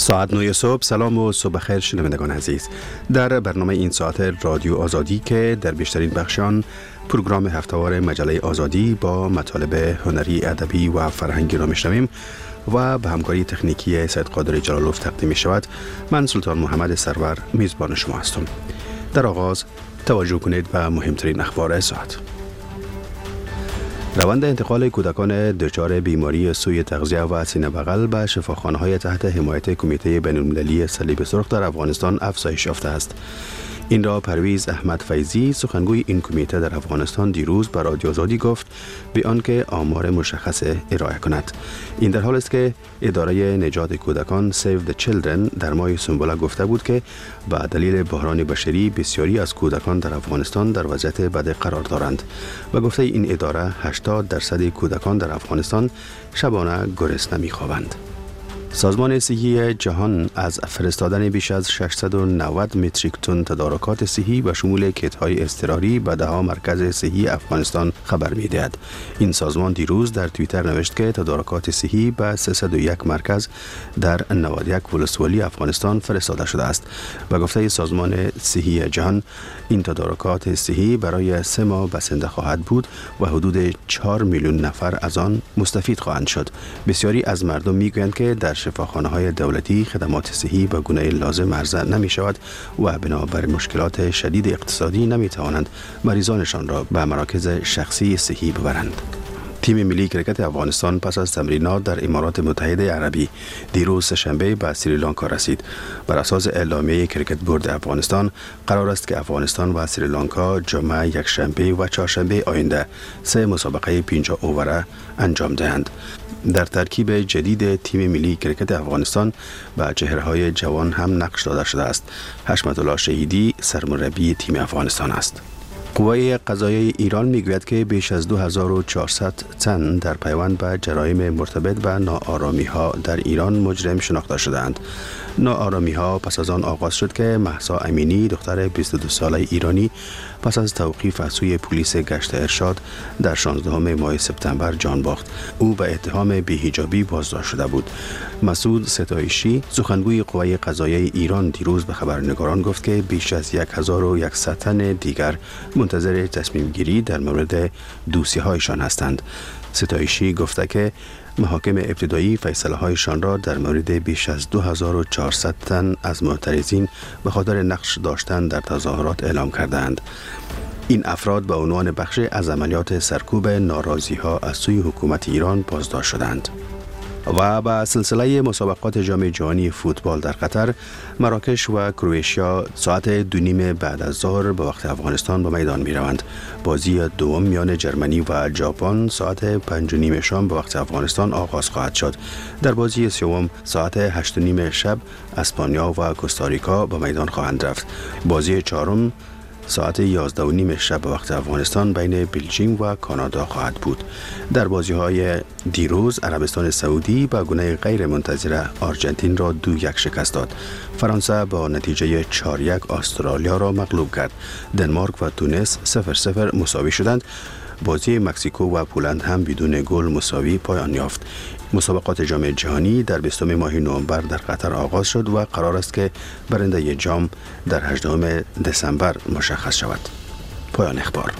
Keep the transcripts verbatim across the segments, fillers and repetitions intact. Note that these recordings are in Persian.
ساعت نه صبح. سلام و صبح خیر شنوندگان عزیز. در برنامه این ساعت رادیو آزادی که در بیشترین بخشان پروگرام هفته‌وار مجله آزادی با مطالب هنری، ادبی و فرهنگی را میشنویم و به همکاری تکنیکی سید قادر جلالوف تقدیم می شود. من سلطان محمد سرور میزبان شما هستم. در آغاز توجه کنید به مهمترین اخبار ساعت. روند انتقال کودکان دچار بیماری سوی تغذیه و سینه بغل به شفاخانه‌های تحت حمایت کمیته بین‌المللی صلیب سرخ در افغانستان افزایش یافته است. این را پرویز احمد فیضی، سخنگوی این کمیته در افغانستان، دیروز به رادیو آزادی گفت به آنکه آمار مشخص ارائه کند. این در حال است که اداره نجات کودکان سیو د چیلدرن در ماه سنبله گفته بود که به دلیل بحران بشری بسیاری از کودکان در افغانستان در وضعیت بد قرار دارند و گفته این اداره هشتاد درصد کودکان در افغانستان شبانه گرسنه می‌خوابند. سازمان صحی جهان از فرستادن بیش از ششصد و نود متریک تن تدارکات صحی به شمول کیت‌های اضطراری به ده‌ها مرکز صحی افغانستان خبر می‌دهد. این سازمان دیروز در توییتر نوشت که تدارکات صحی به سیصد و یک مرکز در نود و یک ولسوالی افغانستان فرستاده شده است و گفته سازمان صحی جهان این تدارکات صحی برای سه ماه بسنده خواهد بود و حدود چهار میلیون نفر از آن مستفید خواهند شد. بسیاری از مردم میگویند که در شفاخانه‌های دولتی خدمات صحی به گونه لازم عرضه نمی شود و بنابر مشکلات شدید اقتصادی نمی توانند مریضانشان را به مراکز شخصی صحی ببرند. تیم ملی کرکت افغانستان پس از تمرینات در امارات متحده عربی دیروز سه‌شنبه به سریلانکا رسید. بر اساس اعلامیه کرکت بورد افغانستان قرار است که افغانستان و سریلانکا جمعه یکشنبه و چهارشنبه آینده سه مسابقه پنجاه اووره انجام دهند. در ترکیب جدید تیم ملی کرکت افغانستان به چهره‌های جوان هم نقش داده شده است. حشمت الله شهیدی سرمربی تیم افغانستان است. قوای قضاییه ایران میگوید که بیش از دو هزار و چهارصد تن در پیوند به جرایم مرتبط به ناآرامی‌ها در ایران مجرم شناخته شدند. ناآرامی‌ها پس از آن آغاز شد که مهسا امینی، دختر بیست و دو ساله ایرانی، پس از توقیف از سوی پلیس گشت ارشاد در شانزدهم ماه سپتامبر جان باخت. او به اتهام بی‌حجابی بازداشت شده بود. مسعود ستایشی، سخنگوی قوای قضاییه ایران، دیروز به خبرنگاران گفت که بیش از هزار و صد تن دیگر منتظر تصمیم گیری در مورد دوسیه‌هایشان هستند. ستایشی گفته که محاکم ابتدایی فیصله هایشان را در مورد بیش از دو هزار و چهارصد تن از معترضین به خاطر نقش داشتن در تظاهرات اعلام کردند. این افراد به عنوان بخش از عملیات سرکوب ناراضی ها از سوی حکومت ایران بازداشت شدند. و با سلسله مسابقات جام جهانی فوتبال در قطر، مراکش و کرواتیا ساعت دو نیم بعد از ظهر به وقت افغانستان به میدان می روند. بازی دوم میان جرمنی و ژاپن ساعت پنج و نیم شام به وقت افغانستان آغاز خواهد شد. در بازی سوم ساعت هشت و نیم شب اسپانیا و کوستاریکا به میدان خواهند رفت. بازی چهارم ساعت یازده و نیم شب به وقت افغانستان بین بلژیک و کانادا خواهد بود. در بازی‌های دیروز عربستان سعودی با گونه غیر منتظره آرژانتین را دو یک شکست داد. فرانسه با نتیجه چهار یک استرالیا را مغلوب کرد. دنمارک و تونس صفر صفر مساوی شدند. بازی مکزیکو و پولند هم بدون گل مساوی پایان یافت. مسابقات جام جهانی در بیستم ماه نوامبر در قطر آغاز شد و قرار است که برنده جام در هجدهم دسامبر مشخص شود. پایان اخبار.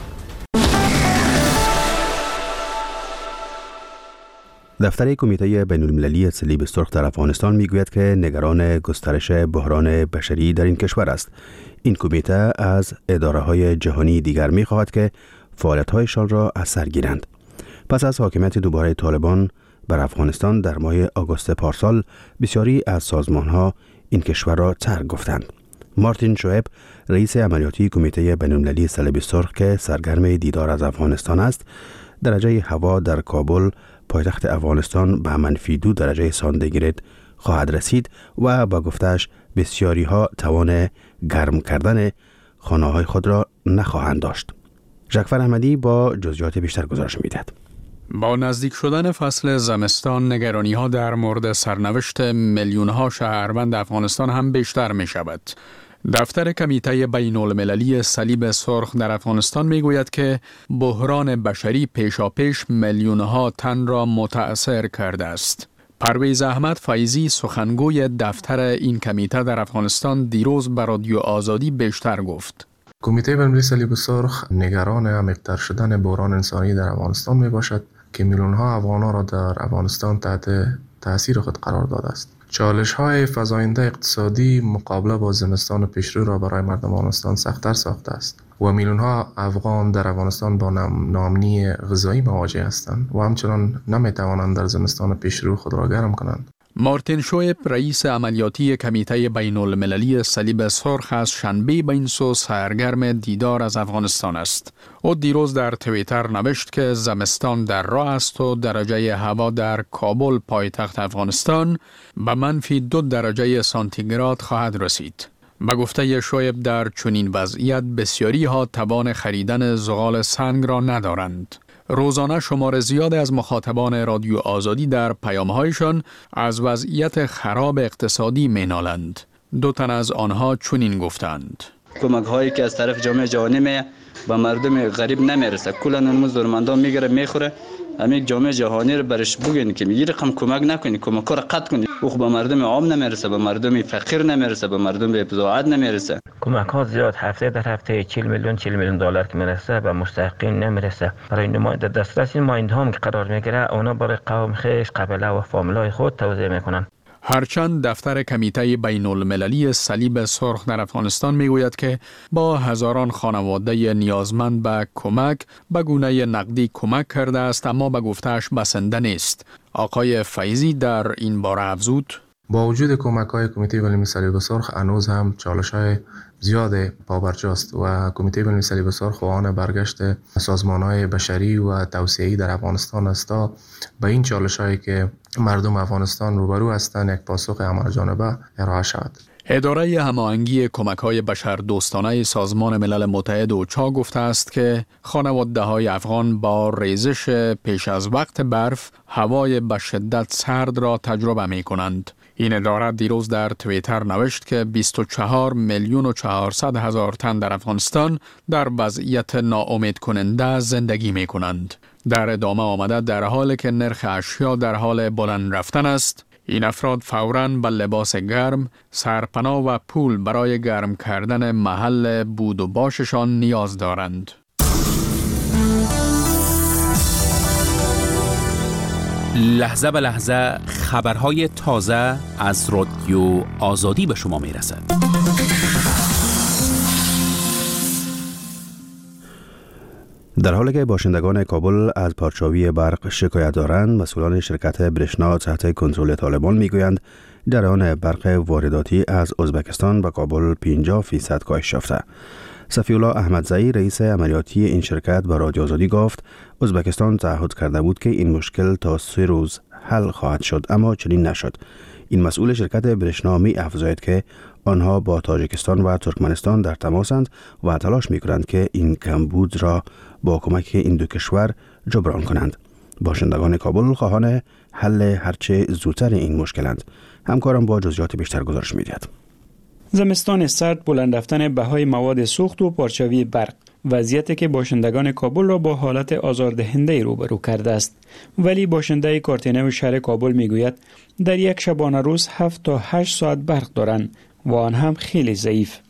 دفتر کمیته بین‌المللی صلیب سرخ در افغانستان میگوید که نگران گسترش بحران بشری در این کشور است. این کمیته از اداره‌های جهانی دیگر می‌خواهد که فعالیت‌هایشان را از سر گیرند. پس از حاکمیت دوباره طالبان بر افغانستان در ماه آگوست پارسال، بسیاری از سازمان‌ها این کشور را ترک گفتند. مارتین شعیب، رئیس عملیاتی کمیته بین‌المللی صلیب سرخ که سرگرم دیدار از افغانستان است، درجه هوا در کابل، پایتخت افغانستان، به منفی دو درجه سانتیگراد خواهد رسید و با گفتش بسیاری ها توان گرم کردن خانه های خود را نخواهند داشت. ژکفر احمدی با جزئیات بیشتر گزارش می‌دهد. با نزدیک شدن فصل زمستان، نگرانی ها در مورد سرنوشت میلیون ها شهروند افغانستان هم بیشتر می شود. دفتر کمیته بین المللی صلیب سرخ در افغانستان می گوید که بحران بشری پیشاپیش میلیون ها تن را متأثر کرده است. پرویز احمد فیضی سخنگوی دفتر این کمیته در افغانستان دیروز به رادیو آزادی بیشتر گفت. کمیته بین‌المللی صلیب سرخ نگران عمیق‌تر شدن بحران انسانی در افغانستان می باشد که میلیون‌ها افغان‌ها را در افغانستان تحت تأثیر خود قرار داده است. چالش‌های فزاینده اقتصادی مقابله با زمستان پیشرو را برای مردم افغانستان سخت‌تر ساخته است و میلیون‌ها افغان در افغانستان با ناامنی غذایی مواجه هستند و همچنان نمی‌توانند در زمستان پیشرو خود را گرم کنند. مارتین شویب رئیس عملیاتی کمیته بین المللی صلیب سرخ از شنبه به این سو سرگرم دیدار از افغانستان است. او دیروز در توییتر نوشت که زمستان در راه است و درجه هوا در کابل پایتخت افغانستان به منفی دو درجه سانتیگراد خواهد رسید. به گفته شویب در چنین وضعیت بسیاری ها توان خریدن زغال سنگ را ندارند. روزانه شمار زیاد از مخاطبان رادیو آزادی در پیام‌هایشان از وضعیت خراب اقتصادی می‌نالند. دو تن از آنها چنین گفتند: کمک‌هایی که از طرف جامعه جهانی می به مردم غریب نمیرسه. کلاً اون مزدورمندان میگیره میخوره. همین جامعه جهانی رو برش بگین که میگه رقم کمک نکنی، کمک را قطع کنی. او به مردم عام نمیرسه، به مردم فقیر نمیرسه، به مردم بزاعت نمیرسه. کمک ها زیاد هفته در هفته چهل میلیون چهل میلیون دلار که میرسه به مستحقین نمیرسه. برای نماینده دسترس نماینده هم که قرار میگیره اونا برای قوم خیش قبیله و فامیلای خود توزیع میکنن. هرچند دفتر کمیته بین المللی صلیب سرخ در افغانستان میگوید که با هزاران خانواده نیازمند به کمک به گونه نقدی کمک کرده است، اما به گفتهش بسنده نیست. آقای فیضی در این باره افزود: با وجود کمک‌های کمیته بین‌المللی صلیب سرخ هنوز هم چالش‌های زیاد پابرجاست و کمیته بین‌المللی صلیب سرخ خواهان برگشت سازمان‌های بشری و توسعه‌ای در افغانستان است تا به این چالش‌هایی که مردم افغانستان روبرو هستند یک پاسخ همه‌جانبه ارائه شود. اداره هماهنگی کمک‌های بشردوستانه سازمان ملل متحد اوچا گفته است که خانواده‌های افغان با ریزش پیش از وقت برف هوای به شدت سرد را تجربه می‌کنند. این اداره دیروز در توییتر نوشت که بیست و چهار میلیون و چهارصد هزار تن در افغانستان در وضعیت ناامید کننده زندگی می کنند. در ادامه آمده در حالی که نرخ اشیا در حال بلند رفتن است، این افراد فوراً به لباس گرم، سرپناه و پول برای گرم کردن محل بود و باششان نیاز دارند. لحظه به لحظه خبرهای تازه از رادیو آزادی به شما می رسد. در حالی که باشندگان کابل از پارچاوی برق شکایت دارند، مسئولان شرکت برشنا تحت کنترل طالبان میگویند جریان برق وارداتی از ازبکستان به کابل پنجاه فیصد کاهش یافته. صفی‌الله احمدزئی رئیس عملیاتی این شرکت به رادیو آزادی گفت ازبکستان تعهد کرده بود که این مشکل تا سه روز حل خواهد شد، اما چنین نشد. این مسئول شرکت برشنا می افزاید که آنها با تاجیکستان و ترکمنستان در تماسند و تلاش می کنند که این کمبود را با کمک این دو کشور جبران کنند. باشندگان کابل خواهان حل هرچه زودتر این مشکلند. همکارم با جزئیات بیشتر گزارش می‌دهد. زمستان سرد، بلند رفتن بهای مواد سوخت و پارچوی برق، وضعیتی که باشندگان کابل را با حالت آزاردهنده روبرو کرده است. ولی باشنده کارتینو شهر کابل میگوید در یک شبانه روز هفت تا هشت ساعت برق دارند و آن هم خیلی ضعیف.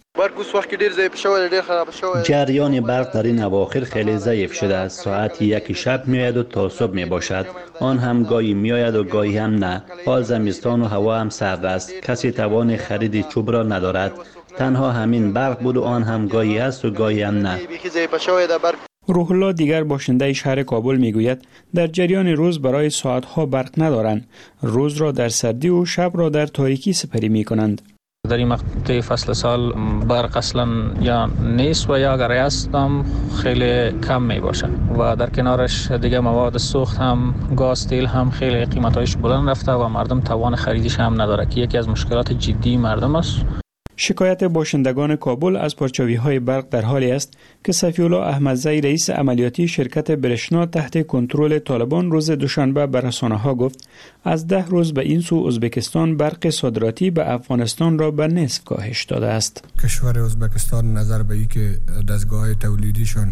جریان برق در این اواخر خیلی ضعیف شده است. ساعت یک شب میآید و تا صبح می باشد. آن هم گاهی میآید و گاهی هم نه. حال زمستان و هوا هم سرد است. کسی توان خرید چوب را ندارد. تنها همین برق بود و آن هم گاهی است و گاهی هم نه. روح الله دیگر باشنده شهر کابل میگوید در جریان روز برای ساعتها برق ندارند. روز را در سردی و شب را در تاریکی سپری می کنند. در این مقطع فصل سال برق اصلا یا نیست و یا اگر است هم خیلی کم می باشه و در کنارش دیگه مواد سوخت هم گاز تیل هم خیلی قیمتایش بلند رفته و مردم توان خریدش هم نداره که یکی از مشکلات جدی مردم است. شکایت باشندگان کابل از پارچوی‌های برق در حالی است که صفی‌الله احمدزئی رئیس عملیاتی شرکت برشنا تحت کنترل طالبان روز دوشنبه به رسانه‌ها گفت از ده روز به این سو ازبکستان برق صادراتی به افغانستان را به نصف کاهش داده است. کشور ازبکستان نظر به اینکه دستگاه تولیدیشان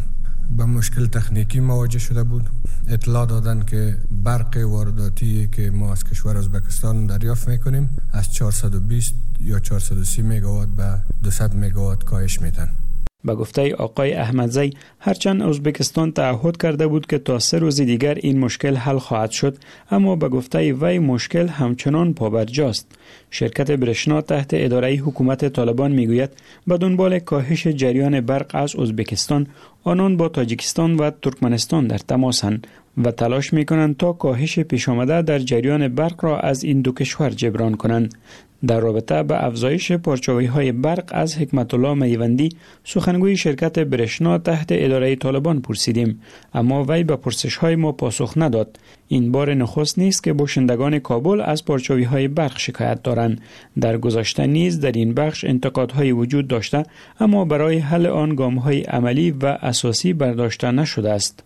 به مشکل تکنیکی مواجه شده بود. اطلاع دادن که برق وارداتی که ما از کشور ازبکستان دریافت میکنیم از چهارصد و بیست یا چهارصد و سی مگاوات به دویست مگاوات کاهش میدن. به گفته آقای احمدزی، هرچند ازبکستان تعهد کرده بود که تا سه روز دیگر این مشکل حل خواهد شد، اما به گفته وی مشکل همچنان پابرجاست. شرکت برشنا تحت اداره حکومت طالبان میگوید به دنبال کاهش جریان برق از ازبکستان، آنان با تاجیکستان و ترکمنستان در تماسند و تلاش میکنند تا کاهش پیش آمده در جریان برق را از این دو کشور جبران کنند. در رابطه به افزایش پارچه‌های برق از حکمت الله میوندی، سخنگوی شرکت برشنا تحت اداره طالبان پرسیدیم، اما وی به پرسش‌های ما پاسخ نداد. این بار نخست نیست که باشندگان کابل از پارچه‌های برق شکایت دارند. در گذشته نیز در این بخش انتقادهای وجود داشته، اما برای حل آن گام‌های عملی و اساسی برداشته نشده است.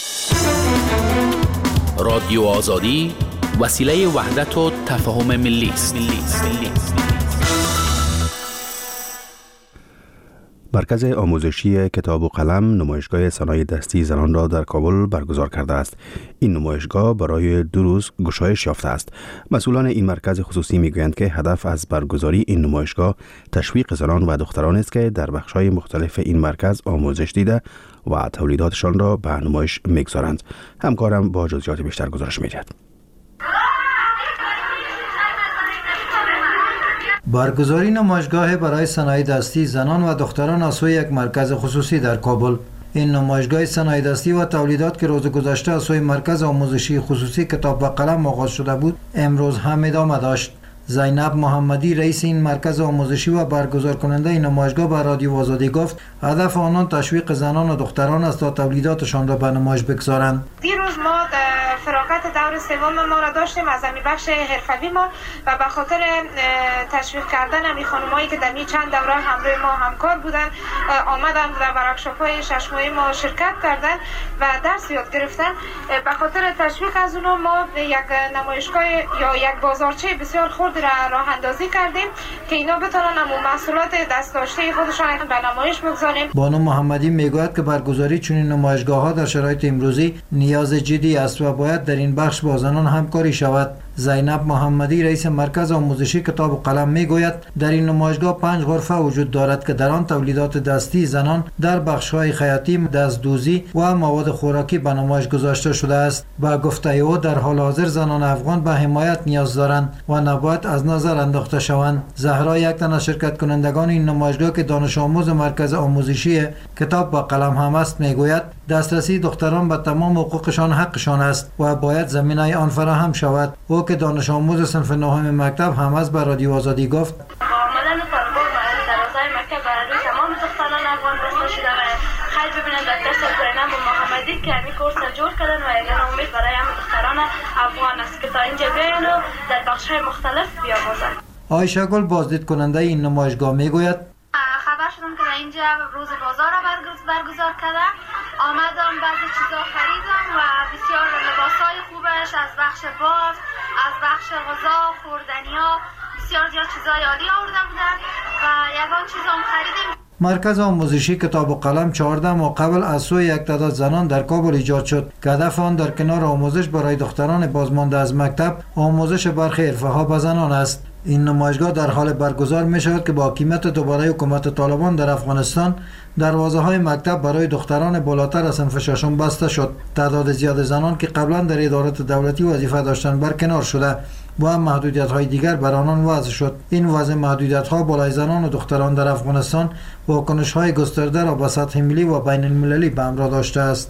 رادیو آزادی وسیله وحدت و تفاهم ملی است. مرکز آموزشی کتاب و قلم نمایشگاه صنایع دستی زنان را در کابل برگزار کرده است. این نمایشگاه برای دو روز گشایش یافته است. مسئولان این مرکز خصوصی میگویند که هدف از برگزاری این نمایشگاه تشویق زنان و دختران است که در بخش‌های مختلف این مرکز آموزش دیده و تولیداتشان را به نمایش میگذارند. همکارم با جزئیات بیشتر گزارش می‌دهد. برگزاری نمایشگاه برای صنایع دستی زنان و دختران از سوی یک مرکز خصوصی در کابل. این نمایشگاه صنایع دستی و تولیدات که روز گذشته از سوی مرکز آموزشی خصوصی کتاب و قلم آغاز شده بود، امروز هم ادامه داشت. زینب محمدی رئیس این مرکز آموزشی و برگزار کننده این نمایشگاه به رادیو آزادی گفت هدف آنان تشویق زنان و دختران است تا تولیداتشان را به نمایش بگذارند. دیروز ما فراغت دور سوم ما را داشتیم از همین بخش حرفوی ما و به خاطر تشویق کردن همین خانمایی که در این چند دوره همراه ما همکار بودن آمدن در ورکشاپ‌های شش ماهه ما شرکت کردن و درس یاد گرفتن. به خاطر تشویق از اونها ما یک نمایشگاه یا یک بازارچه بسیار خرد را راه اندازی کردیم که اینا بتونن همون محصولات دست داشته خودشان به نمایش بگذاریم. بانو محمدی میگوید که برگزاری چنین نمایشگاه‌ها در شرایط امروزی نیاز جدی است و باید در این بخش با زنان همکاری شود. زینب محمدی رئیس مرکز آموزشی کتاب و قلم میگوید در این نمایشگاه پنج غرفه وجود دارد که در آن تولیدات دستی زنان در بخش‌های خیاطی، دستدوزی و مواد خوراکی به نمایش گذاشته شده است. با گفته او در حال حاضر زنان افغان به حمایت نیاز دارند و نباید از نظر انداخته شوند. زهرا یک تن از شرکت کنندگان این نمایشگاه که دانش آموز مرکز آموزشی کتاب و قلم هم است میگوید دسترسی دختران به تمام حقوقشان حقشان است و باید زمینه آن فراهم شود. او که دانش آموز صنف نهم مکتب هم از به رادیو آزادی گفت آمدن طالبان در فضای مکتب برای تمام دختران افغان بسته شده و خیلی ببینن در درس زینب محمدی که همین کورس جور کردن و یک امید برای همه دختران افغان است که تا اینجا بیاین و در بخش‌های مختلف بیاموزند. عایشه گل بازدید کننده این نمایشگاه میگوید خبر شدم که اینجا روز بازار را برگزار کردن، آمدم بعضی چیزا خریدم و بسیار لباسای خوبش از بخش بافت، از بخش غذا، خوردنیا، بسیار زیاد چیزای عالی آورده بودن و یگان چیزام خریدیم. مرکز آموزشی کتاب و قلم چهارده ماه قبل از سوی یک تعداد زنان در کابل ایجاد شد که هدف آن در کنار آموزش برای دختران بازمانده از مکتب آموزش برخی حرفه‌ها به زنان است. این نمایشگاه در حال برگزار می شود که با حاکمیت دوباره حکومت طالبان در افغانستان دروازه های مکتب برای دختران بالاتر از صنف ششم بسته شد. تعداد زیاد زنان که قبلا در ادارات دولتی وظیفه داشتند برکنار شده و هم محدودیت های دیگر بر آنان وضع شد. این وضع محدودیت ها بالای زنان و دختران در افغانستان واکنش های گسترده را به سطح ملی و بین المللی به همراه داشته است.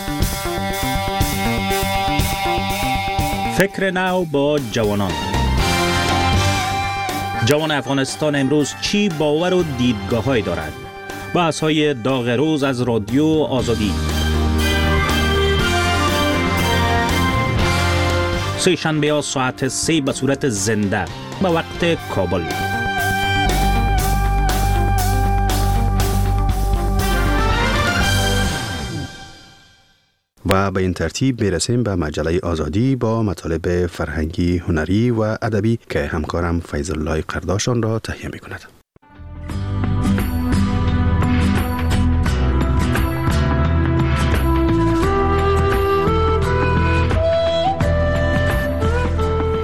فکر نو با جوانان. جوان افغانستان امروز چی باور و دیدگاه‌هایی دارد؟ بحث‌های داغ روز از رادیو آزادی. سه شنبه ساعت سه به صورت زنده به وقت کابل. و به این ترتیب میرسیم به مجله آزادی با مطالب فرهنگی، هنری و ادبی که همکارم فیض الله قرداشان را تهیه می کند.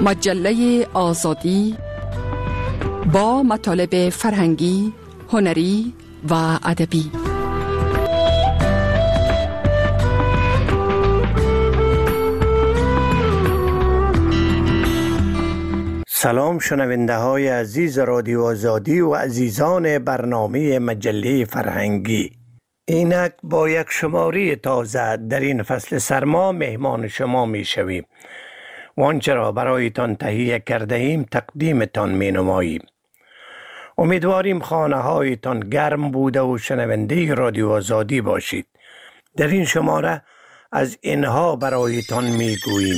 مجله آزادی با مطالب فرهنگی، هنری و ادبی. سلام شنونده های عزیز رادیو آزادی و عزیزان برنامه مجله فرهنگی. اینک با یک شماره تازه در این فصل سرما مهمان شما می شویم و آنچه را برایتان تهیه کرده ایم تقدیمتان می نماییم. امیدواریم خانه هایتان گرم بوده و شنونده رادیو آزادی باشید. در این شماره از اینها برایتان می گوییم.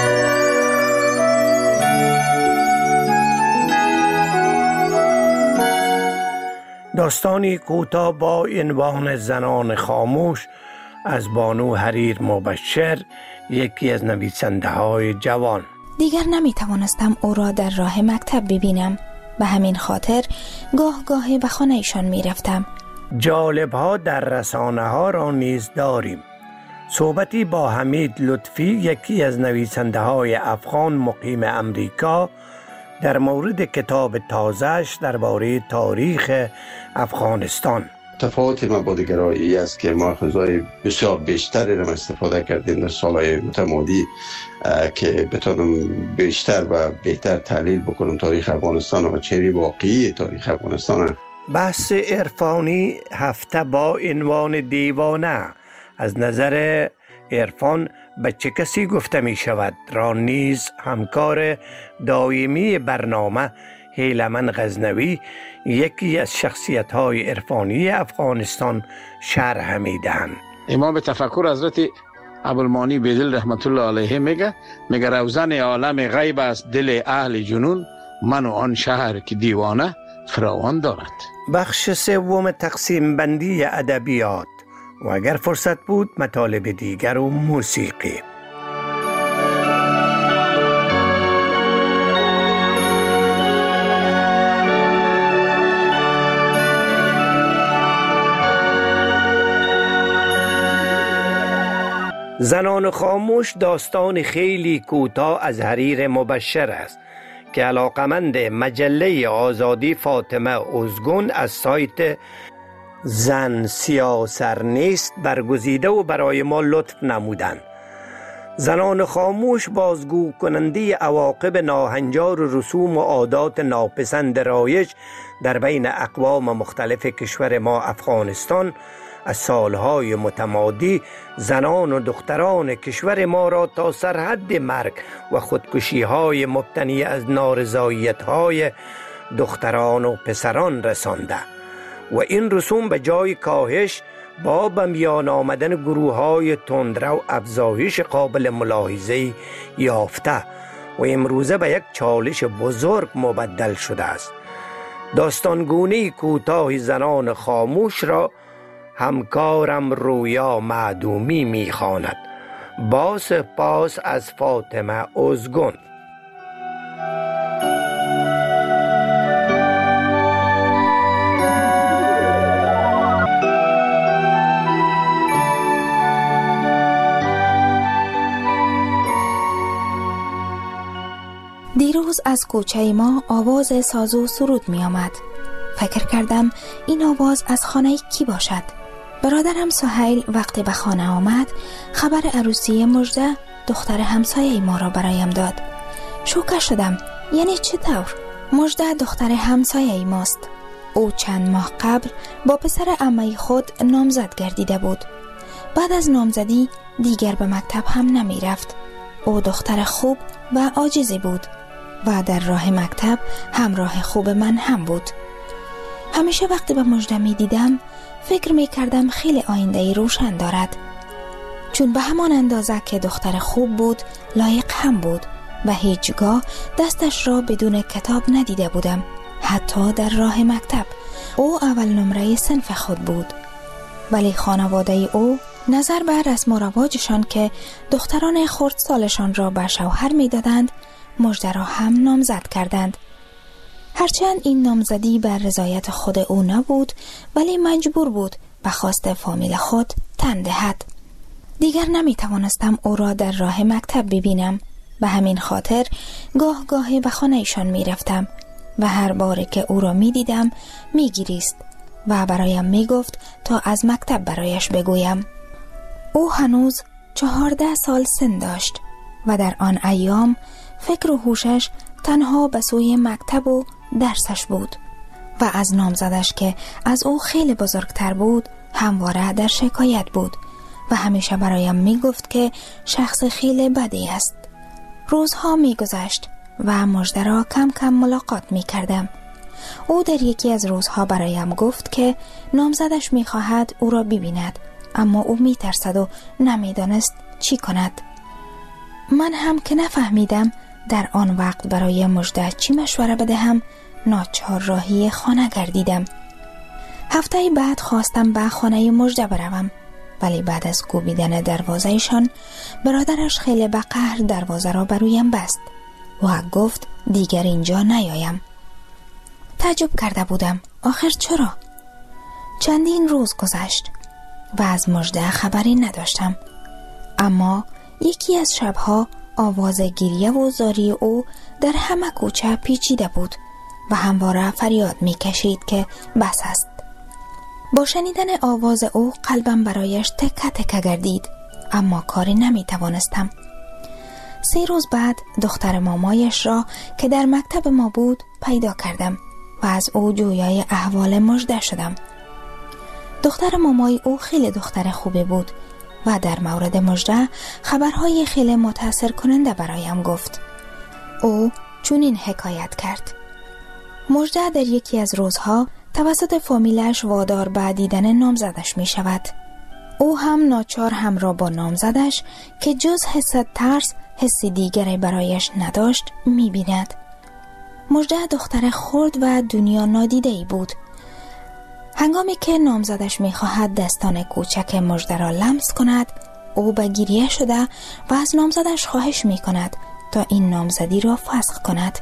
داستانی کوتاه با عنوان زنان خاموش از بانو حریر مبشر، یکی از نویسنده های جوان. دیگر نمی توانستم او را در راه مکتب ببینم، به همین خاطر گاه گاهی به خانه ایشان می رفتم. جالب ها در رسانه ها را نیز داریم. صحبتی با حمید لطفی، یکی از نویسنده های افغان مقیم امریکا، در مورد کتاب تازه‌اش درباره تاریخ افغانستان. تفاوت مبادگرایی است که ما ماخذهای بسیار بیشتری را استفاده کردیم در سالهای متمادی که بتونم بیشتر و بهتر تحلیل بکنم تاریخ افغانستان و چهره واقعی تاریخ افغانستان. بحث عرفانی هفته با عنوان دیوانه از نظر عرفان به چه کسی گفته می شود را نیز همکار دائمی برنامه هیلمن غزنوی، یکی از شخصیت های عرفانی افغانستان، شرح می دهند. امام تفکر حضرت ابوالمانی بیدل رحمت الله علیه میگه میگه روزن عالم غیب است دل اهل جنون، من و آن شهر که دیوانه فراوان دارد. بخش سوم تقسیم بندی ادبیات و اگر فرصت بود مطالب دیگر و موسیقی. زنان خاموش داستان خیلی کوتاه از حریر مبشر است که علاقمند مجله آزادی فاطمه ازگون از سایت زن سیاسر نیست برگزیده و برای ما لطف نمودند. زنان خاموش بازگو کننده عواقب ناهنجار و رسوم و عادات ناپسند رایج در بین اقوام مختلف کشور ما افغانستان از سالهای متمادی زنان و دختران کشور ما را تا سرحد مرگ و خودکشی‌های مبتنی از نارضایت‌های دختران و پسران رسانده و این رسوم به جای کاهش با به میان آمدن گروه‌های تندرو افزایش قابل ملاحظه‌ای یافته و امروزه به یک چالش بزرگ مبدل شده است. داستانگونه کوتاه زنان خاموش را همکارم رویا معدومی می‌خواند. با سپاس از فاطمه ازگون. دیروز از کوچه ما آواز ساز و سرود می آمد. فکر کردم این آواز از خانه کی باشد. برادرم سهیل وقتی به خانه آمد خبر عروسی مژده دختر همسایه ما را برایم داد. شوکه شدم. یعنی چطور؟ مژده دختر همسایه ماست. او چند ماه قبل با پسر عمه خود نامزد گردیده بود. بعد از نامزدی دیگر به مکتب هم نمی رفت. او دختر خوب و عاجزی بود و در راه مکتب همراه خوب من هم بود. همیشه وقتی به مژده می دیدم فکر می کردم خیلی آینده‌ای روشن دارد، چون به همان اندازه که دختر خوب بود لایق هم بود و هیچگاه دستش را بدون کتاب ندیده بودم. حتی در راه مکتب او اول نمره صنف خود بود، ولی خانواده او نظر بر رسم و رواجشان که دختران خردسالشان را به شوهر می دادند مژده را هم نامزد کردند. هرچند این نامزدی بر رضایت خود او نبود، ولی مجبور بود به خواست فامیل خود تن دهد. دیگر نمی توانستم او را در راه مکتب ببینم. به همین خاطر گاه گاهی به خانه ایشان می رفتم و هر باری که او را می دیدم می گریست و برایم می گفت تا از مکتب برایش بگویم. او هنوز چهارده سال سن داشت و در آن ایام فکر و هوشش تنها به سوی مکتب و درسش بود و از نامزدش که از او خیلی بزرگتر بود همواره در شکایت بود و همیشه برایم می گفت که شخص خیلی بدی است. روزها می گذشت و مژده را کم کم ملاقات می کردم. او در یکی از روزها برایم گفت که نامزدش می خواهد او را ببیند، اما او می ترسد و نمی دانست چی کند. من هم که نفهمیدم در آن وقت برای مژده چی مشوره بدهم، ناچار راهی خانه گردیدم. هفته بعد خواستم به خانه مژده بروم، ولی بعد از کوبیدن دروازه‌شان برادرش خیلی به قهر دروازه را برویم بست و گفت دیگر اینجا نیایم. تعجب کرده بودم آخر چرا؟ چندین روز گذشت و از مژده خبری نداشتم، اما یکی از شبها آواز گریه و زاری او در همه کوچه پیچیده بود و همواره فریاد می کشید که بس است. با شنیدن آواز او قلبم برایش تکه تکه گردید، اما کاری نمی توانستم. سه روز بعد دختر مامایش را که در مکتب ما بود پیدا کردم و از او جویای احوال مژده شدم. دختر مامای او خیلی دختر خوبی بود و در مورد مژده خبرهای خیلی متاثر کننده برایم گفت. او چنین حکایت کرد: مژده در یکی از روزها توسط فامیلش وادار به دیدن نامزدش می شود. او هم ناچار همراه با نامزدش که جز حس ترس حسی دیگری برایش نداشت می بیند. مژده دختر خرد و دنیا نادیده‌ای بود. هنگامی که نامزدش می خواهد دستان کوچک مژده را لمس کند، او به گریه شده و از نامزدش خواهش می کند تا این نامزدی را فسخ کند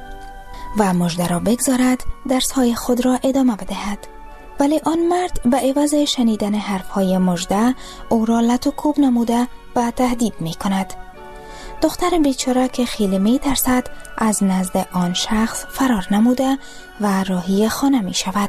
و مژده را بگذارد درس‌های خود را ادامه بدهد. ولی آن مرد به عوض شنیدن حرف‌های مژده او را لط و کوب نموده و تهدید می کند. دختر بیچاره که خیلی می ترسد از نزد آن شخص فرار نموده و راهی خانه می شود.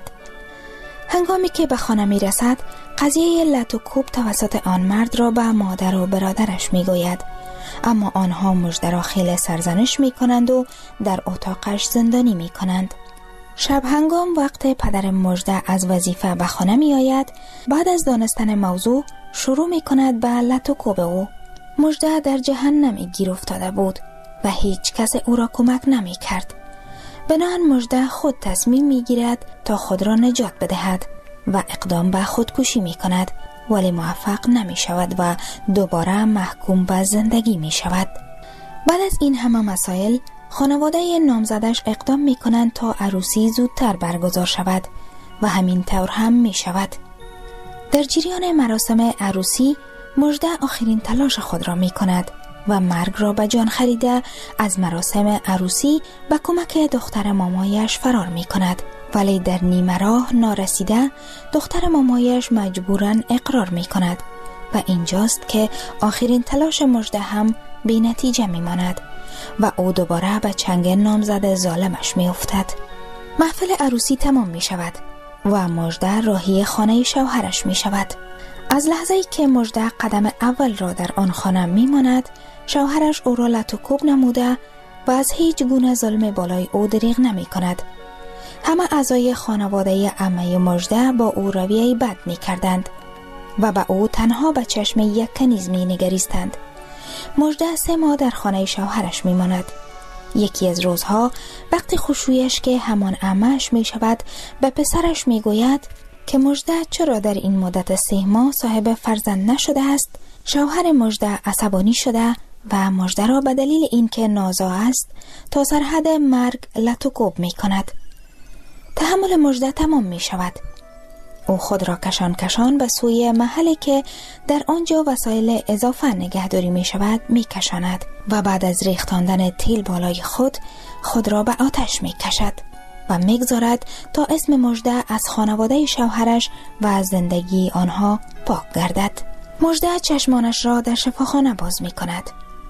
هنگامی که به خانه می رسد قضیه لط و کوب توسط آن مرد را به مادر و برادرش می گوید، اما آنها مژده را خیلی سرزنش می کنند و در اتاقش زندانی می کنند. شب هنگام وقت پدر مژده از وظیفه به خانه می آید، بعد از دانستن موضوع شروع می کند به لط و کوب او. مژده در جهنمی گیر افتاده بود و هیچ کس او را کمک نمی کرد. بنابراین مژده خود تصمیم می گیرد تا خود را نجات بدهد و اقدام به خودکشی می کند، ولی موفق نمی شود و دوباره محکوم به زندگی می شود. بعد از این همه مسائل خانواده نامزدش اقدام می کنند تا عروسی زودتر برگزار شود و همین طور هم می شود. در جریان مراسم عروسی مژده آخرین تلاش خود را می کند و مرگ را به جان خریده از مراسم عروسی به کمک دختر مامایش فرار می کند، ولی در نیمه راه نارسیده دختر مامایش مجبوراً اقرار می کند و اینجاست که آخرین تلاش مژده هم بی نتیجه می ماند و او دوباره به چنگ نامزد ظالمش می افتد. محفل عروسی تمام می شود و مژده راهی خانه شوهرش می شود. از لحظه‌ای که مژده قدم اول را در آن خانه می ماند، شوهرش او را لط و کوب نموده و از هیچ گونه ظلم بالای او دریغ نمی کند. همه اعضای خانواده عمه مژده با او رویه بد می کردند و با او تنها به چشم یک کنیز می نگریستند. مژده سه ماه در خانه شوهرش می ماند. یکی از روزها وقتی خوشویش که همان عمه‌اش می شود به پسرش می گوید که مژده چرا در این مدت سه ماه صاحب فرزند نشده است، شوهر مژده عصبانی شده و مژده را به دلیل اینکه نازا است تا سرحد مرگ لط و کوب می کند. تحمل مژده تمام می شود. او خود را کشان کشان به سوی محلی که در آنجا وسایل اضافه نگهداری می شود می کشاند و بعد از ریختاندن تیل بالای خود خود را به آتش می کشد و می گذارد تا اسم مژده از خانواده شوهرش و از زندگی آنها پاک گردد. مژده چشمانش را در شفاخانه باز می کند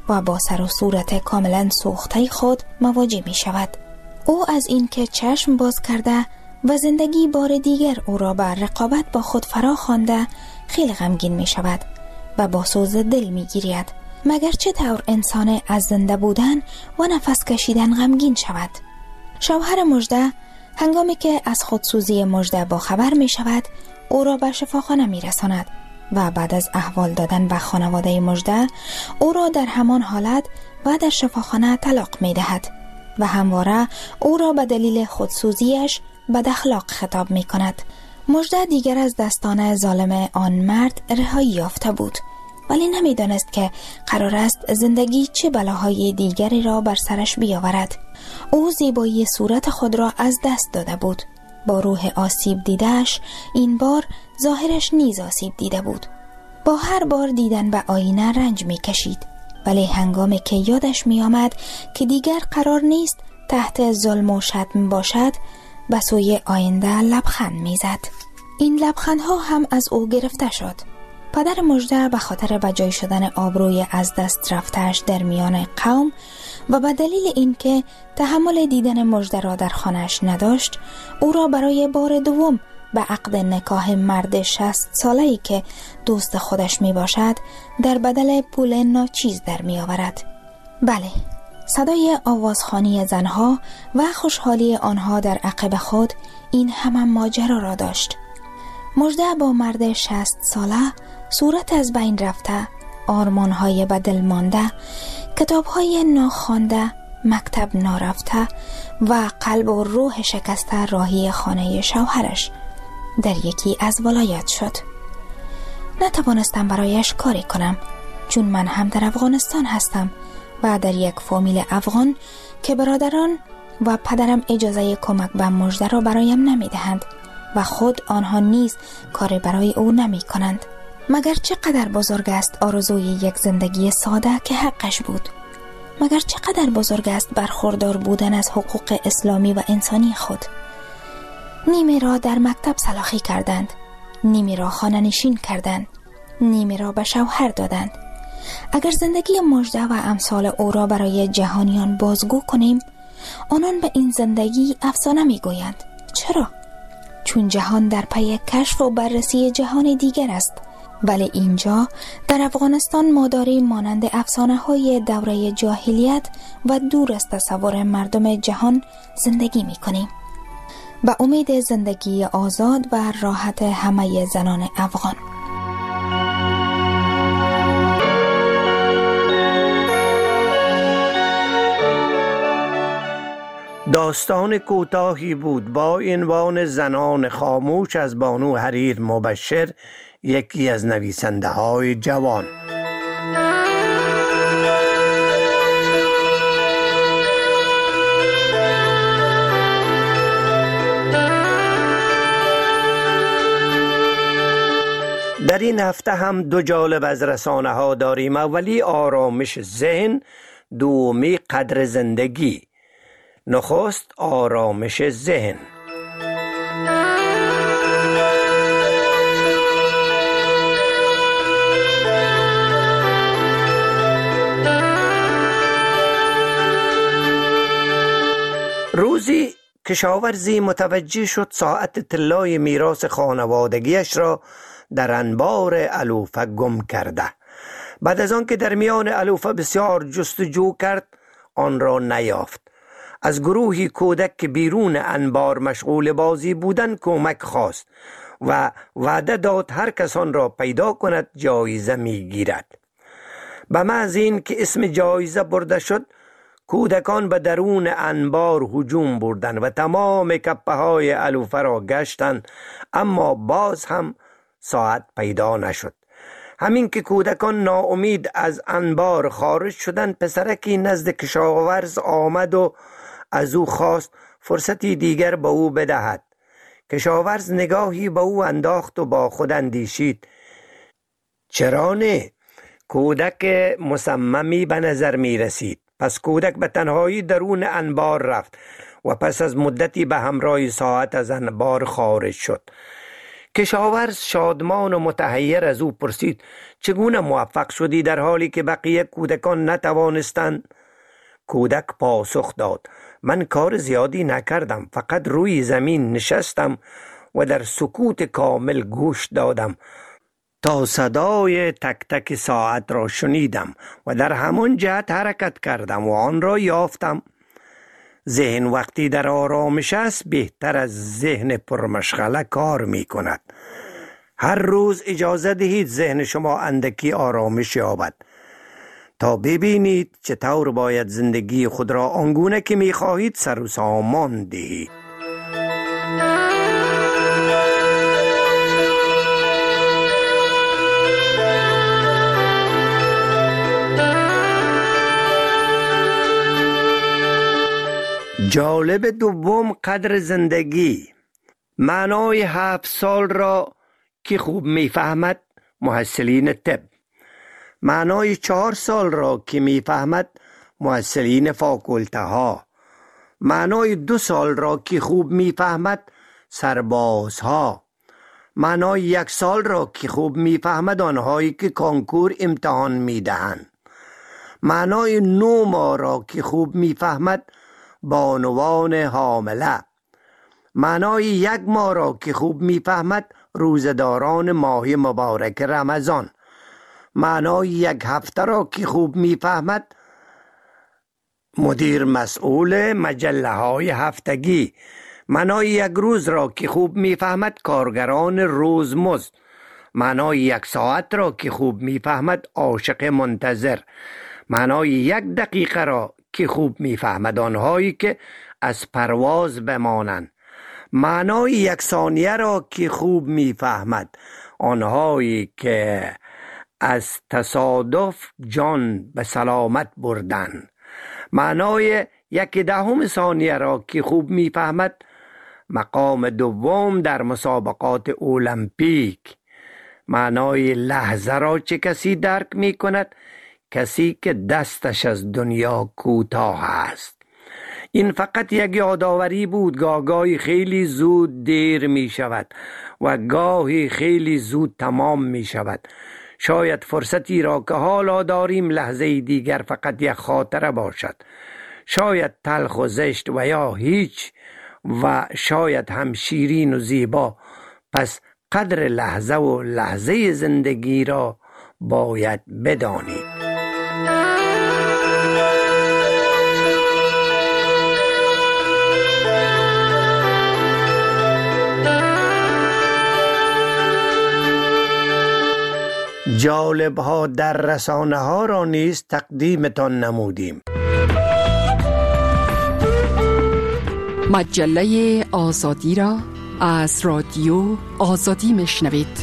و با سر و صورت کاملا سوخته خود مواجه می شود. او از این که چشم باز کرده و زندگی بار دیگر او را بر رقابت با خود فرا خوانده خیلی غمگین می شود و با سوز دل می گیرید. مگر چه طور انسان از زنده بودن و نفس کشیدن غمگین شود؟ شوهر مژده هنگامی که از خودسوزی مژده با خبر می شود او را به شفاخانه می رساند و بعد از احوال دادن به خانواده مژده او را در همان حالت و در شفاخانه طلاق می دهد و همواره او را به دلیل خودسوزیش بد اخلاق خطاب می کند. مژده دیگر از دستان ظالم آن مرد رهایی یافته بود، ولی نمی دانست که قرار است زندگی چه بلاهای دیگری را بر سرش بیاورد. او زیبایی صورت خود را از دست داده بود. با روح آسیب دیدهش این بار ظاهرش نیز آسیب دیده بود. با هر بار دیدن به آینه رنج می کشید، ولی هنگامی که یادش می آمد که دیگر قرار نیست تحت ظلم و شتم باشد به سوی آینده لبخند می زد. این لبخندها هم از او گرفته شد. پدر مژده به خاطر بجای شدن آبروی از دست رفتهش در میان قوم و به دلیل اینکه تحمل دیدن مژده را در خانه‌اش نداشت، او را برای بار دوم به عقد نکاح مرد شصت ساله‌ای که دوست خودش می باشد در بدل پول ناچیز در می آورد. بله، صدای آوازخوانی زنها و خوشحالی آنها در عقب خود این همه ماجرا را داشت. مژده با مرد شصت ساله، صورت از بین رفته، آرمان‌های به دل مانده، کتاب‌های ناخوانده، مکتب نارفته و قلب و روح شکسته راهی خانه شوهرش در یکی از ولایات شد. نتوانستم برایش کاری کنم، چون من هم در افغانستان هستم و در یک فامیل افغان که برادران و پدرم اجازه کمک به مژده را برایم نمی دهند و خود آنها نیز کاری برای او نمی کنند. مگر چقدر بزرگ است آرزوی یک زندگی ساده که حقش بود؟ مگر چقدر بزرگ است برخوردار بودن از حقوق اسلامی و انسانی خود؟ نیمی را در مکتب سلاخی کردند، نیمی را خانه نشین کردند، نیمی را به شوهر دادند. اگر زندگی مژده و امثال او را برای جهانیان بازگو کنیم، آنان به این زندگی افسانه می گویند. چرا؟ چون جهان در پی کشف و بررسی جهان دیگر است. ولی اینجا در افغانستان ما داریم مانند افسانه های دوره جاهلیت و دور از تصور مردم جهان زندگی می کنیم. به امید زندگی آزاد و راحت همه زنان افغان. داستان کوتاهی بود با عنوان زنان خاموش از بانو حریر مبشر، یکی از نویسنده های جوان. در این هفته هم دو جالب از رسانه ها داریم. اولی آرامش ذهن، دومی قدر زندگی. نخست آرامش ذهن. روزی کشاورزی متوجه شد ساعت طلای میراث خانوادگیش را در انبار علوفه گم کرده. بعد از آن که در میان علوفه بسیار جستجو کرد، آن را نیافت. از گروهی کودک که بیرون انبار مشغول بازی بودند کمک خواست و وعده داد هر کسان را پیدا کند جایزه می گیرد. به محض این که اسم جایزه برده شد، کودکان به درون انبار هجوم بردند و تمام کپه های علوفه را گشتند، اما باز هم ساعت پیدا نشد. همین که کودکان ناامید از انبار خارج شدند، پسرکی نزد کشاورز آمد و از او خواست فرصتی دیگر به او بدهد. کشاورز نگاهی به او انداخت و با خود اندیشید: چرا نه؟ کودک مصممی به نظر می رسید. پس کودک به تنهایی درون انبار رفت و پس از مدتی به همراه ساعت از انبار خارج شد. کشاورز شادمان و متحیر از او پرسید چگونه موفق شدی در حالی که بقیه کودکان نتوانستند؟ کودک پاسخ داد من کار زیادی نکردم، فقط روی زمین نشستم و در سکوت کامل گوش دادم تا صدای تک تک ساعت را شنیدم و در همان جهت حرکت کردم و آن را یافتم. ذهن وقتی در آرامش است بهتر از ذهن پرمشغله کار می کند. هر روز اجازه دهید ذهن شما اندکی آرامش یابد تا ببینید چطور باید زندگی خود را آنگونه که می خواهید سر و سامان دهید. جالب دوم قدر زندگی. معنای هفت سال را که خوب میفهمد محصلین طب، معنای چهار سال را که میفهمد محصلین فاکولته ها، معنای دو سال را که خوب میفهمد سربازها، معنای یک سال را که خوب میفهمد آنهایی که کانکور امتحان میدهند، معنای نو ماه را که خوب میفهمد بانوان حامله، معنای یک ماه را که خوب میفهمد روزداران ماه مبارک رمضان، معنای یک هفته را که خوب میفهمد مدیر مسئول مجله های هفتگی، معنای یک روز را که خوب میفهمد کارگران روزمزد، معنای یک ساعت را که خوب میفهمد عاشق منتظر، معنای یک دقیقه را که خوب میفهمد آنهایی که از پرواز بمانند، معنای یک ثانیه را که خوب میفهمد آنهایی که از تصادف جان به سلامت بردند، معنای یک دهم ثانیه را که خوب میفهمد مقام دوم در مسابقات المپیک، معنای لحظه را چه کسی درک می کند؟ کسی که دستش از دنیا کوتاه است. این فقط یک یادآوری بود. گاهی خیلی زود دیر می شود و گاهی خیلی زود تمام می شود. شاید فرصتی را که حالا داریم لحظه دیگر فقط یک خاطره باشد، شاید تلخ و زشت و یا هیچ، و شاید هم شیرین و زیبا. پس قدر لحظه و لحظه زندگی را باید بدانید. جالب ها در رسانه ها را نیز تقدیمتان نمودیم. مجله آزادی را از رادیو آزادی میشنوید.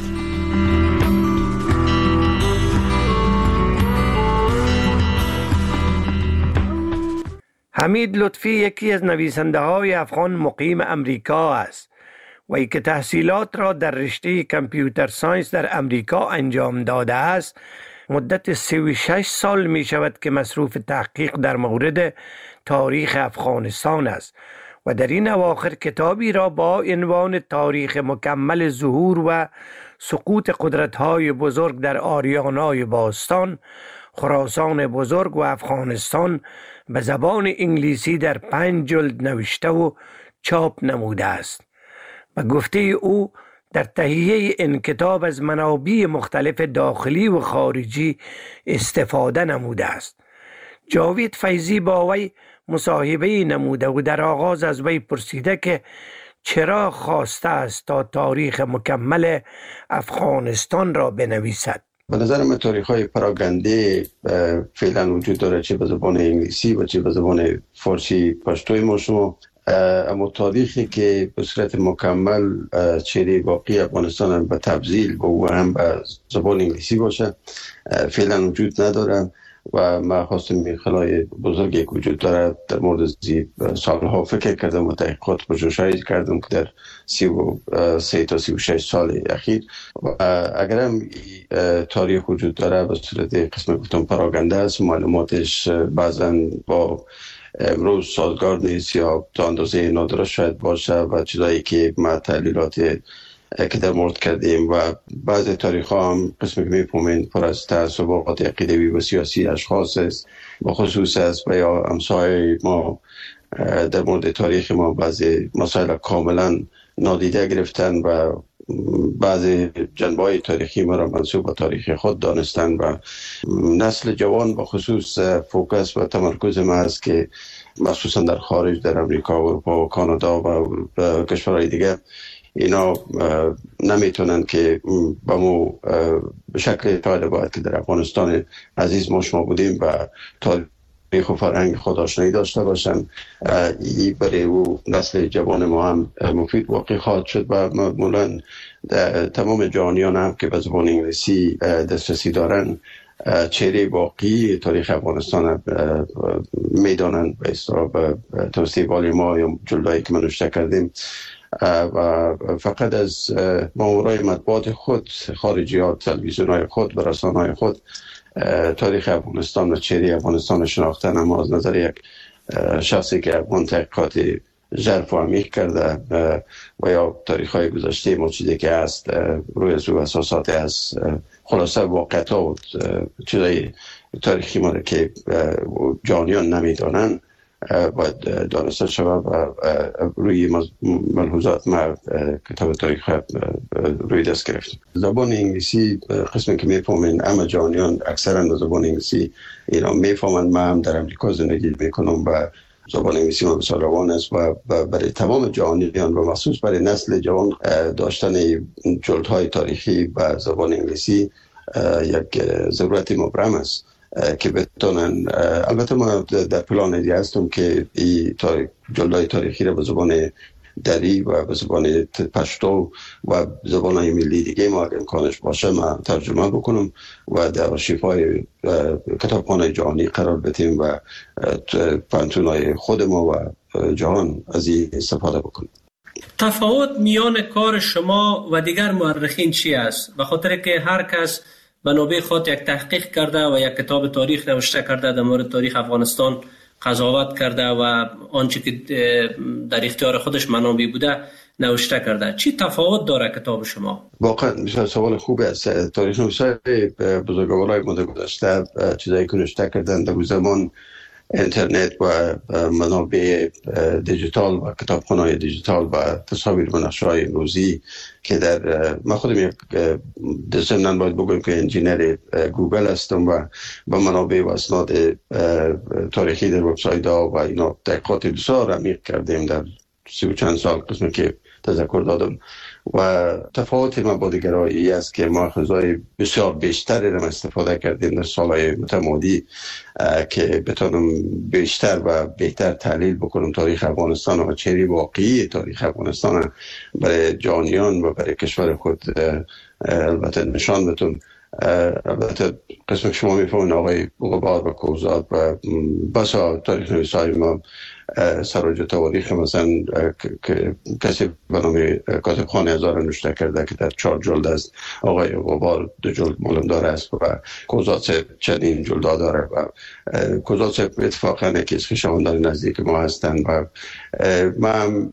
حمید لطفی یکی از نویسنده های افغان مقیم امریکا است و ای که تحصیلات را در رشته کامپیوتر ساینس در امریکا انجام داده است. مدت سی و شش سال می شود که مصروف تحقیق در مورد تاریخ افغانستان است و در این اواخر کتابی را با عنوان تاریخ مکمل ظهور و سقوط قدرت‌های بزرگ در آریانای باستان، خراسان بزرگ و افغانستان به زبان انگلیسی در پنج جلد نوشته و چاپ نموده است. و گفته او در تهیه این کتاب از منابع مختلف داخلی و خارجی استفاده نموده است. جاوید فیضی با وی مصاحبه نموده و در آغاز از وی پرسیده که چرا خواسته است تا تاریخ مکمل افغانستان را بنویسد. به نظر من تاریخ های پراگنده فعلا وجود داره، چه به زبان انگلیسی و چه به زبان فارسی پشتوی ما شما. اما تاریخی که به صورت مکمل چهره واقعی افغانستان به تفضیل و هم به زبان انگلیسی باشه فعلا وجود نداره و من خواستم خلای بزرگی که وجود داره در مورد زی سالها فکر کردم و تحقیقات پژوهشی کردم که در سی و سه تا سی و شش سال اخیر و اگر هم تاریخ وجود داره به صورت قسم گفتم پراگنده است، معلوماتش بعضا با امروز سازگار نیست یا تا اندازه نادرست شاید باشه و چیزایی که ما تحلیلات که در مورد کردیم و بعضی تاریخ ها هم قسمی که میفهمین پر از تعصبات عقیدوی و سیاسی اشخاص است و خصوص است و یا امثال ما در مورد تاریخ ما بعضی مسائل کاملا نادیده گرفتن و بعضی جنبه‌های تاریخی ما را منسوب به تاریخ خود دانستن و نسل جوان به خصوص فوکس و تمرکز ما است که مخصوصا در خارج در امریکا و اروپا و کانادا و کشورهای دیگه اینا نمیتونن که با مو به شکل شاید باید که در افغانستان عزیز ما شما بودیم و تاریخ و فرهنگ خود آشنایی داشته باشن. این برای او نسل جوان ما هم مفید واقع خواهد شد و معمولا تمام جهانیان هم که به زبان انگلیسی دسترسی دارن چهره واقعی تاریخ افغانستان میدانن به اصطلاح به توسط ما یا جلدایی که ما نوشته کردیم و فقط از مامورای مطبوعات خود خارجیات تلویزیون‌های خود و رسانه‌های خود تاریخ افغانستان و چهره افغانستان شناختن، اما از نظر یک شخصی که افغان تحقیقات ژرف و عمیق کرده و یا تاریخ‌های گذشته ما چیزی که هست روی از او اساسات از خلاصه واقعیت ها و چیزای تاریخی ما که جانیان نمیدانن باید دانسته شود و روی ملحوظات ما کتاب تاریخ روی دست گرفتیم. زبان انگلیسی قسمی که میفهمین اما جانیان اکثرا زبان انگلیسی اینا میفهمند. من هم در امریکا زندگی میکنم و زبان انگلیسی ما بسیار روان است و برای تمام جهانیان و مخصوص برای نسل جوان داشتن جلدهای تاریخی و زبان انگلیسی یک ضرورت مبرم است که بتونن. البته ما در پلان دیگه هستم که این جلدهای تاریخی را به زبان دری و به زبان پشتو و زبان‌های ملی دیگه ما اگر امکانش باشه ما ترجمه بکنم و در آرشیف‌های کتابخانه‌های جهانی قرار بدیم و پانتون‌های خود ما و جهان از این استفاده بکنیم. تفاوت میان کار شما و دیگر مورخین چی است؟ به خاطر که هر کس به نوبه خود یک تحقیق کرده و یک کتاب تاریخ نوشته کرده در مورد تاریخ افغانستان قضاوت کرده و آنچه که در اختیار خودش منابع بوده نوشته کرده. چی تفاوت داره کتاب شما؟ واقعا بسیار سوال خوبی است. تاریخ نویسای بزرگوارای ما گذشته چیزایی که نوشته کردن در زمان اینترنت و منابع دیجیتال و کتابخانه‌های دیجیتال و تصاویر و نقشه‌های امروزی که در من خودم یک ضمناً باید بگویم که انجینر گوگل هستم و با منابع و اسناد تاریخی در وبسایت‌ها و اینا تحقیقات بسیار عمیق کردیم در سی و چند سال قسمی که تذکر دادم و تفاوت ما با دیگرایی است که ما خزای بسیار بیشتری را استفاده کردیم در سالهای متمادی که بتونم بیشتر و بهتر تحلیل بکنم تاریخ افغانستان و چهره واقعی تاریخ افغانستان برای جهانیان و برای کشور خود البته نشان بدم. البته قسم شما میفهمین آقای غبار و کوزاد و بسا تاریخ نویسای ما سراج تواریخ مثلا کسی به نام کاتبخانه هزار نوشته کرده که در چهار جلد است. آقای غبار دو جلد معلمدار است و کوزاد صاحب چندین جلد داره و کوزاد صاحب اتفاقا یکی از خویشاوندان نزدیک ما هستند و ما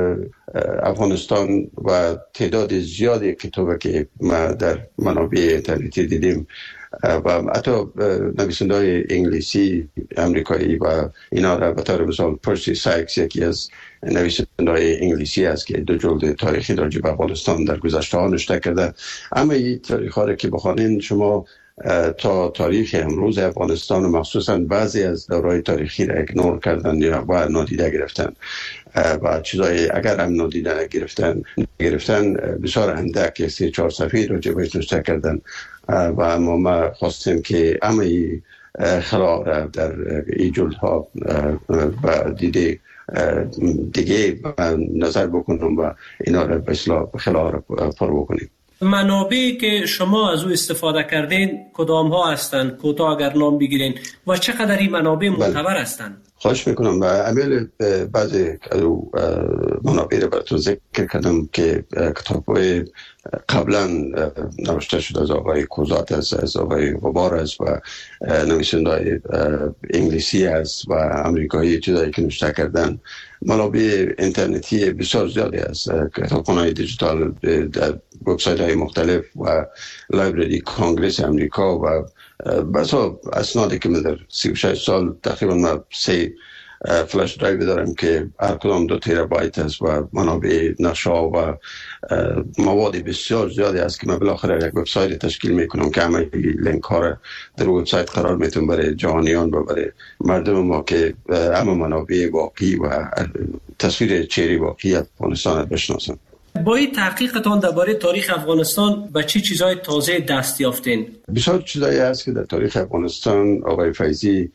افغانستان و تعداد زیادی کتابی که ما در منابع اینترنتی دیدیم و حتی نویسنده های انگلیسی امریکایی و اینا را به طور مثال پرسی سایکس یکی از نویسنده های انگلیسی است که دو جلد تاریخی راجع به افغانستان در گذشته ها نوشته کرده. اما این تاریخ ها را که بخوانین شما تا تاریخ امروز افغانستان و مخصوصا بعضی از دورهای تاریخی را اگنور کردن یا با نادیده گرفتن و چیزای اگر هم نادیده گرفتن گرفتن بسیار اندک سه چهار صفحه راجع بهش نوشته کردن و اما ما خواستیم که همه خلا را در این جلدها و دیده دیگه نظر بکنم و اینا را به اصلاح خلا را پر بکنیم. منابعی که شما از او استفاده کردین کدام ها هستند؟ کوتاه اگر نام بگیرین و چقدر این منابع معتبر هستند؟ خواهش میکنم. و امیل بعضی منابع رو براتون ذکر کردم که کتاب‌های قبلا نوشته شده از آقای کوزات است، از آقای غبار است و نویسنده انگلیسی است و امریکایی چیزایی که نوشته کردن. منابع اینترنتی بسیار زیادی است، کتابخانه‌های دیجیتال در وبسایت‌های مختلف و لایبرری کانگرس امریکا و بسا اسنادی که من در سی و شش سال تقریبا ما سه فلش درایو دارم که هر کدام دو تیرابایت است و منابع نقشه‌ها و مواد بسیار زیادی است که من بالاخره یک وبسایت تشکیل میکنم که همه لینک ها را در وبسایت قرار میتونم برای جهانیان و برای مردم ما که همه منابع واقعی و تصویر چهره واقعی افغانستان بشناسن. با این تحقیقتان درباره تاریخ افغانستان به چه چیزهای تازه دست یافتین؟ بسیار چیزایی هست که در تاریخ افغانستان آقای فیضی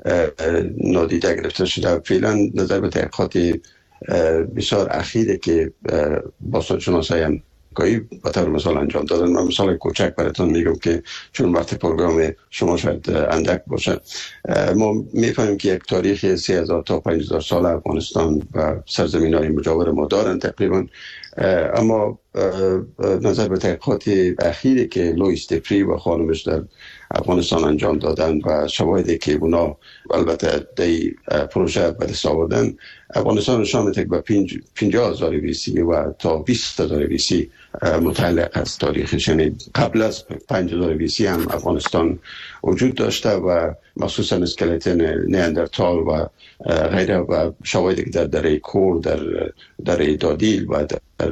نادیده گرفته شده. فعلا نظر به تحقیقات بسیار اخیره که باستانشناسای امریکایی به طور مثال انجام دادن. من مثال کوچک براتون میگم که چون وقت پروگرام شما شاید اندک باشه، ما میفهمیم که یک تاریخ سه هزار تا پنج هزار سال افغانستان و سرزمین‌های مجاور ما دارن تقریبا، اما نظر به تحقیقات اخیری که لوئیس دپری و خانمش در افغانستان انجام دادن و شواهدی که اونا البته در پروژه به دست آوردن، افغانستان نشان میده که به پنجاه هزار بیسی و تا بیست هزار بیسی متعلق است تاریخش. یعنی قبل از پنج هزار بیسی هم افغانستان وجود داشته و مخصوصا اسکلت نیاندرتال و غیره و شواهدی که در دره کور، در دره دادیل و در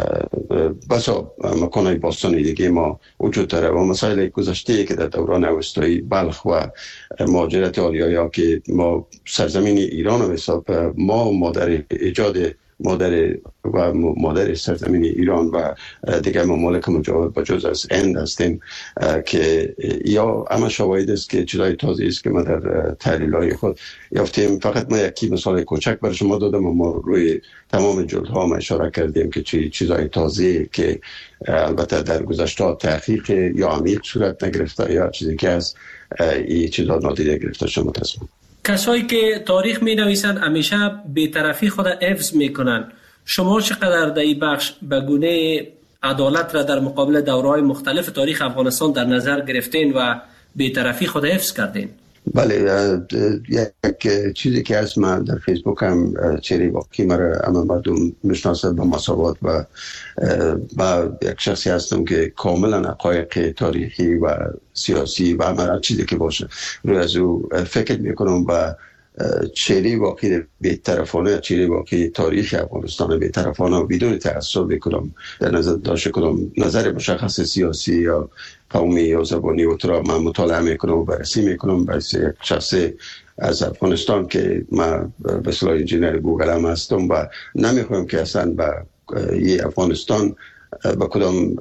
بسا مکانهای باستانی دیگه ما وجود داره و مسائل گذشته که در دوران اوستایی بلخ و مهاجرت آریایی که ما سرزمین ایران و حساب ما مادر ایجاد مادر و مادر سرزمین ایران و دیگر ممالک مجاور با جز از هند هستیم که یا همه شواهد است که چیزای تازه است که ما در تحلیل‌های خود یافتیم. فقط ما یکی مثال کوچک برای شما دادم و ما روی تمام جلدها ما اشاره کردیم که چی چیزای تازه که البته در گذشته تحقیق یا عمیق صورت نگرفته یا چیزی که از این چیزا نادیده گرفته شما تصمیم. کسایی که تاریخ می نویسند همیشه بی‌طرفی خود حفظ می کنند. شما چقدر در این بخش به گونه عدالت را در مقابل دوره‌های مختلف تاریخ افغانستان در نظر گرفتین و بی‌طرفی خود حفظ کردین؟ بله، یک چیزی که از من در فیسبوک هم چهره واقعی مرا همه مردم میشناسند با مساوات و با یک شخصی هستم که کاملا حقایق تاریخی و سیاسی و همه چیزی که باشه روی از او فکر میکنم و چهره واقعی بی‌طرفانه، چهره واقعی تاریخ افغانستان بی‌طرفانه و بدون تعصب میکنم در نظر داشته کنم نظر مشخص سیاسی یا قومی یا زبانی و ترا من مطالعه میکنم و بررسی میکنم برای یک شخص از افغانستان که من به اصطلاح انجینیر گوگل هم هستم و نمیخوام که اصلا با یه افغانستان با کدام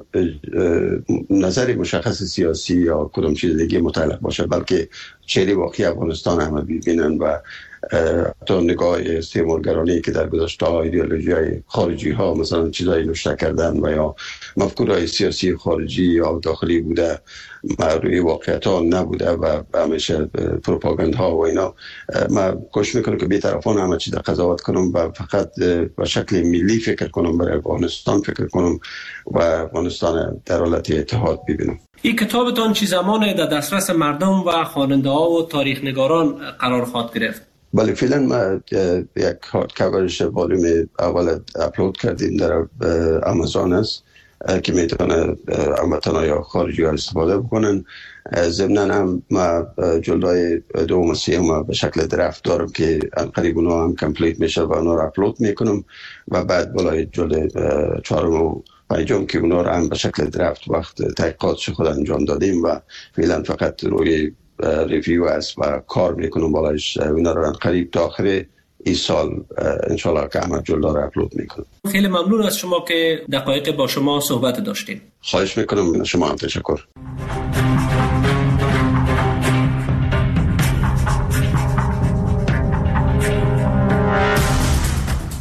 نظر مشخص سیاسی یا کدام چیز دیگه متعلق باشه، بلکه چهره واقعی افغانستان همه ببینن و حتی نگاه استعمارگرانی که در گذشته ایدئولوژی های خارجی ها مثلا چیزایی نوشته کردن و یا مفکورهای سیاسی خارجی یا داخلی بوده روی واقعیت ها نبوده و همیشه پروپاگاند ها و اینا، من کوشش میکنم که بی‌طرفان همه چیز قضاوت کنم و فقط به شکل ملی فکر کنم، برای افغانستان فکر کنم و افغانستان در حالت اتحاد ببینم. این کتابتان چه زمان در دسترس مردم و خواننده ها و تاریخ نگاران قرار خواهد گرفت؟ بله، فعلا ما یک هارد کاورش والوم اول اپلود کردیم در آمازون است که میتونه هموطنان یا خارجی ها استفاده بکنن. ضمناً هم ما جلدای دوم و سوم به شکل درفت دارم که قریب اونا هم کمپلیت میشه و اونا رو اپلود میکنم و بعد بالای جلد چهارم و پنجم که اونا رو هم به شکل درفت وقت تحقیقاتش خود انجام دادیم و فعلا فقط روی ریویو است و کار میکنم بالایش. اونا رو قریب تا آخر این سال انشالله که همه جلدا رو اپلود میکنم. خیلی ممنون از شما که دقایق با شما صحبت داشتیم. خواهش میکنم. شما هم تشکر.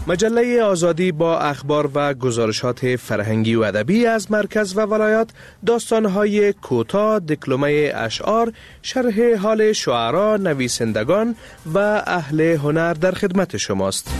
مجله آزادی با اخبار و گزارشات فرهنگی و ادبی از مرکز و ولایات، داستان‌های کوتاه، دکلمه اشعار، شرح حال شعرا، نویسندگان و اهل هنر در خدمت شماست.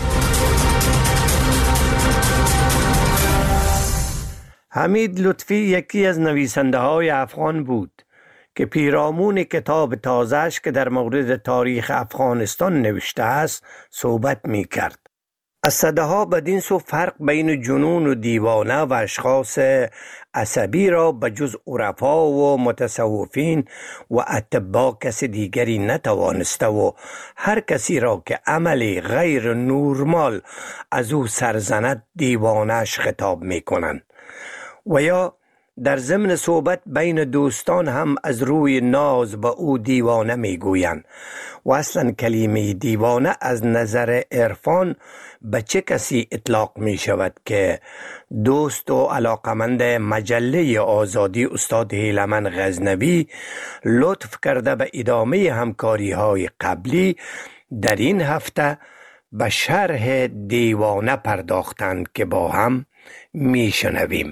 حمید لطفی یکی از نویسنده های افغان بود که پیرامون کتاب تازه‌اش که در مورد تاریخ افغانستان نوشته است صحبت می کرد. از صداها بدین سو فرق بین جنون و دیوانه و اشخاص عصبی را به جز عرفا و متصوفین و اتباع کسی دیگری نتوانسته و هر کسی را که عملی غیر نورمال از او سرزند دیوانه‌اش خطاب می کنند. و یا در ضمن صحبت بین دوستان هم از روی ناز به او دیوانه می گویند و اصلا کلمه دیوانه از نظر عرفان به چه کسی اطلاق می شود که دوست و علاقمند مجله آزادی استاد هیلمن غزنوی لطف کرده به ادامه همکاری های قبلی در این هفته به شرح دیوانه پرداختند که با هم می شنویم.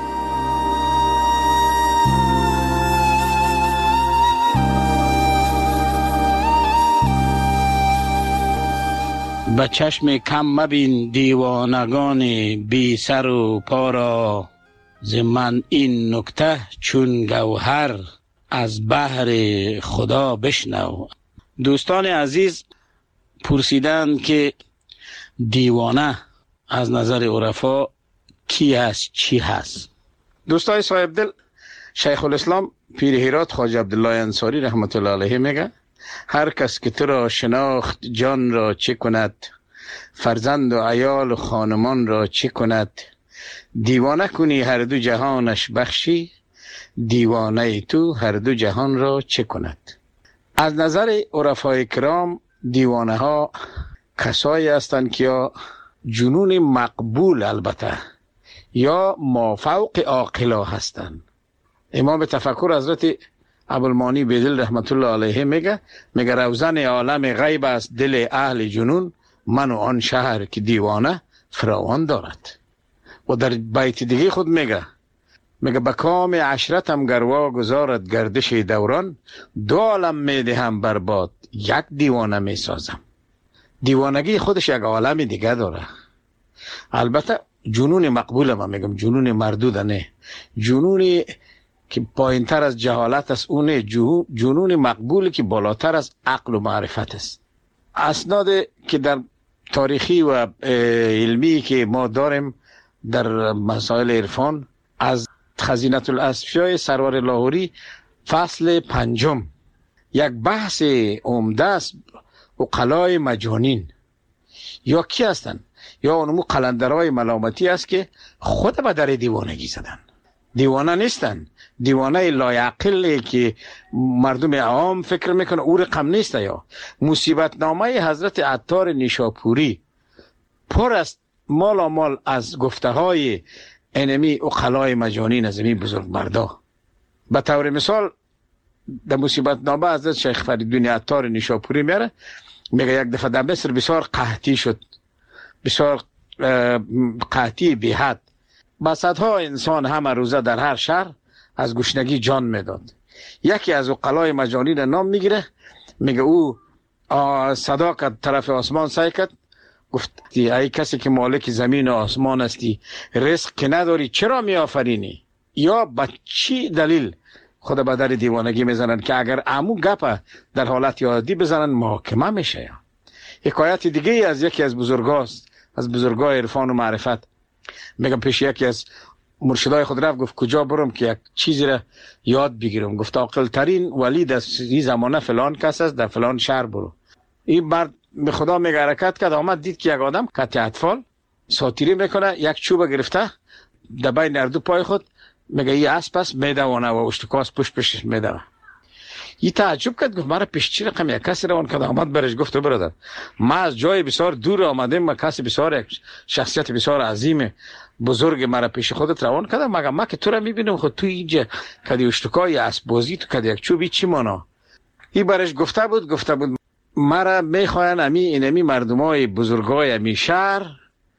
به چشم کم مبین دیوانگان بی سر و پا را، ز من این نکته چون گوهر از بحر خدا بشنو. دوستان عزیز پرسیدند که دیوانه از نظر عرفا کی است، چی هست؟ دوستای صاحب دل، شیخ الاسلام پیر هرات خواجه عبدالله انصاری رحمت الله علیه میگه هر کس که تو را شناخت جان را چه کند، فرزند و عیال و خانمان را چه کند، دیوانه کنی هر دو جهانش بخشی، دیوانه تو هر دو جهان را چه کند. از نظر عرفای کرام دیوانه ها کسایی هستند که یا جنون مقبول البته یا مافوق عاقلا هستند. امام تفکر حضرت ابوالمانی بیدل رحمت الله علیه میگه میگه روزن عالم غیب است دل اهل جنون، من و آن شهر که دیوانه فراوان دارد. و در بیت دیگه خود میگه میگه به کام عشرتم گروا گذارد گردش دوران، دو عالم میدهم برباد یک دیوانه میسازم. دیوانگی خودش یک عالم دیگه داره. البته جنون مقبول ما میگم، جنون مردود نه، جنونی که پایین تر از جهالت است اونه، جنون مقبولی که بالاتر از عقل و معرفت است. اسناد که در تاریخی و علمی که ما داریم در مسائل عرفان از خزینة الاسفیاء سرور لاهوری فصل پنجم یک بحث عمده است. عقلای مجانین یا کی هستند؟ یا اونمو قلندرهای ملامتی است که خود به در دیوانگی زدن. دیوانه نیستن، دیوانه لایعقل که مردم عام فکر میکنه او رقم نیست. یا مصیبت نامه حضرت عطار نیشاپوری پر است مالا مال از گفته های انمی عقلای مجانین از این بزرگ مردا. به طور مثال در مصیبت نامه حضرت شیخ فریدون عطار نیشاپوری میره میگه یک دفعه در مصر بسیار قحطی شد، بسیار قحطی بی حد. با صدها انسان همه روزه در هر شهر از گشنگی جان میداد. یکی از عقلای مجانین نام میگیره میگه او صدا کرد طرف آسمان سعی کرد، گفت ای کسی که مالک زمین و آسمان هستی، رزق که نداری چرا میآفرینی؟ یا با چی دلیل خود به در دیوانگی میزنن که اگر عمو گپ در حالت عادی بزنن محاکمه میشه. حکایت دیگه از یکی از بزرگاست، از بزرگای عرفان و معرفت، میگم پیش یکی از مرشدای خود رفت، گفت کجا برم که یک چیزی را یاد بگیرم؟ گفت عاقل ترین ولی در این زمانه فلان کس است، در فلان شهر برو. این مرد به خدا میگه حرکت کرد، آمد دید که یک آدم قطع اطفال ساتیری میکنه، یک چوب گرفته در بین اردو پای خود، میگه این اسب است میدوانه و اشتکاس پشت پشتش میدوه. این تعجب کرد، گفت مرا پیش چی رقم یک کسی روان کرد؟ آمد برش گفت برادر ما از جای بسیار دور آمدیم، ما کسی بسیار شخصیت بسیار عظیم بزرگ مرا پیش خودت روان کرد، مگه ما که تو را میبینم خود تو اینجا کدی اشتکای اسب بازی تو کدی یک چوبی چی مانا؟ این برش گفته بود گفته بود مرا میخواین امی اینمی مردمای بزرگای امی شهر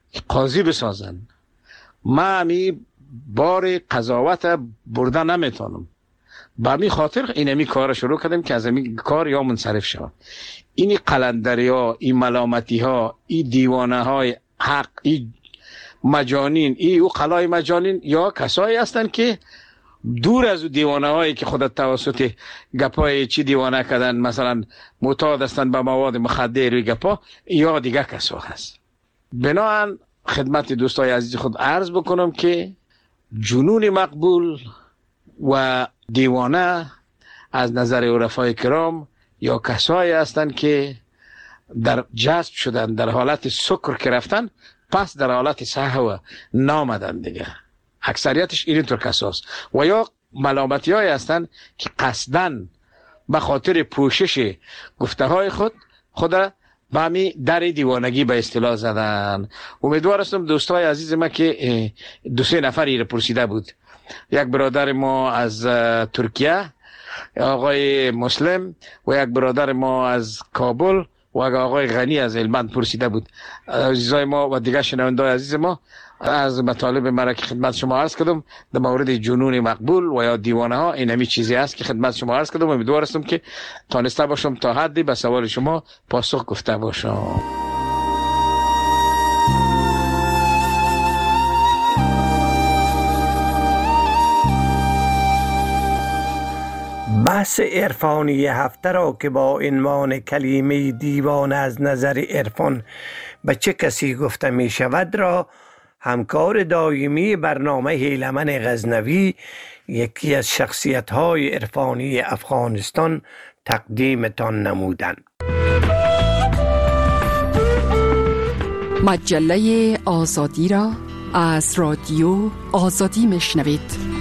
قاضی بسازن. من می بار قضاوت برده نمیتونم، با می خاطر اینمی کار شروع کردم که از این کار یا منصرف شوم. این قلندری ها، این ملامتی ها، این دیوانه های حق، این مجانین، این او قلای مجانین یا کسایی هستند که دور از دیوانه هایی که خودت توسط گپای چی دیوانه کردن، مثلا معتاد هستند به مواد مخدر و گپا، یا دیگه کسا هست. بنابراین خدمت دوستای عزیز خود عرض بکنم که جنون مقبول و دیوانه از نظر عرفای کرام یا کسایی هستند که در جذب شدن، در حالت سکر که رفتن، پس در حالت سهو نامدن دیگه. اکثریتش اینطور کساست. و یا ملامتی های هستند که قصدن به خاطر پوشش گفته های خود خود به همی در دیوانگی به اصطلاح زدن. امیدوار هستم دوستای عزیز ما که دو سه نفری رو پرسیده بود. یک برادر ما از ترکیه آقای مسلم و یک برادر ما از کابل و آقای غنی از هلمند پرسیده بود. عزیزای ما و دیگه شنوندای عزیز ما، از مطالب مرا که خدمت شما عرض کردم در مورد جنون مقبول و یا دیوانه ها، این همی چیزی است که خدمت شما عرض کردم. امیدوار هستم که تانسته باشم تا حدی به سوال شما پاسخ گفته باشم. بحث عرفانی هفته را که با عنوان کلمه دیوانه از نظر عرفان به چه کسی گفته می شود را همکار دائمی برنامه هیلمن غزنوی، یکی از شخصیت های عرفانی افغانستان، تقدیمتان نمودند. مجله آزادی را از رادیو آزادی میشنوید.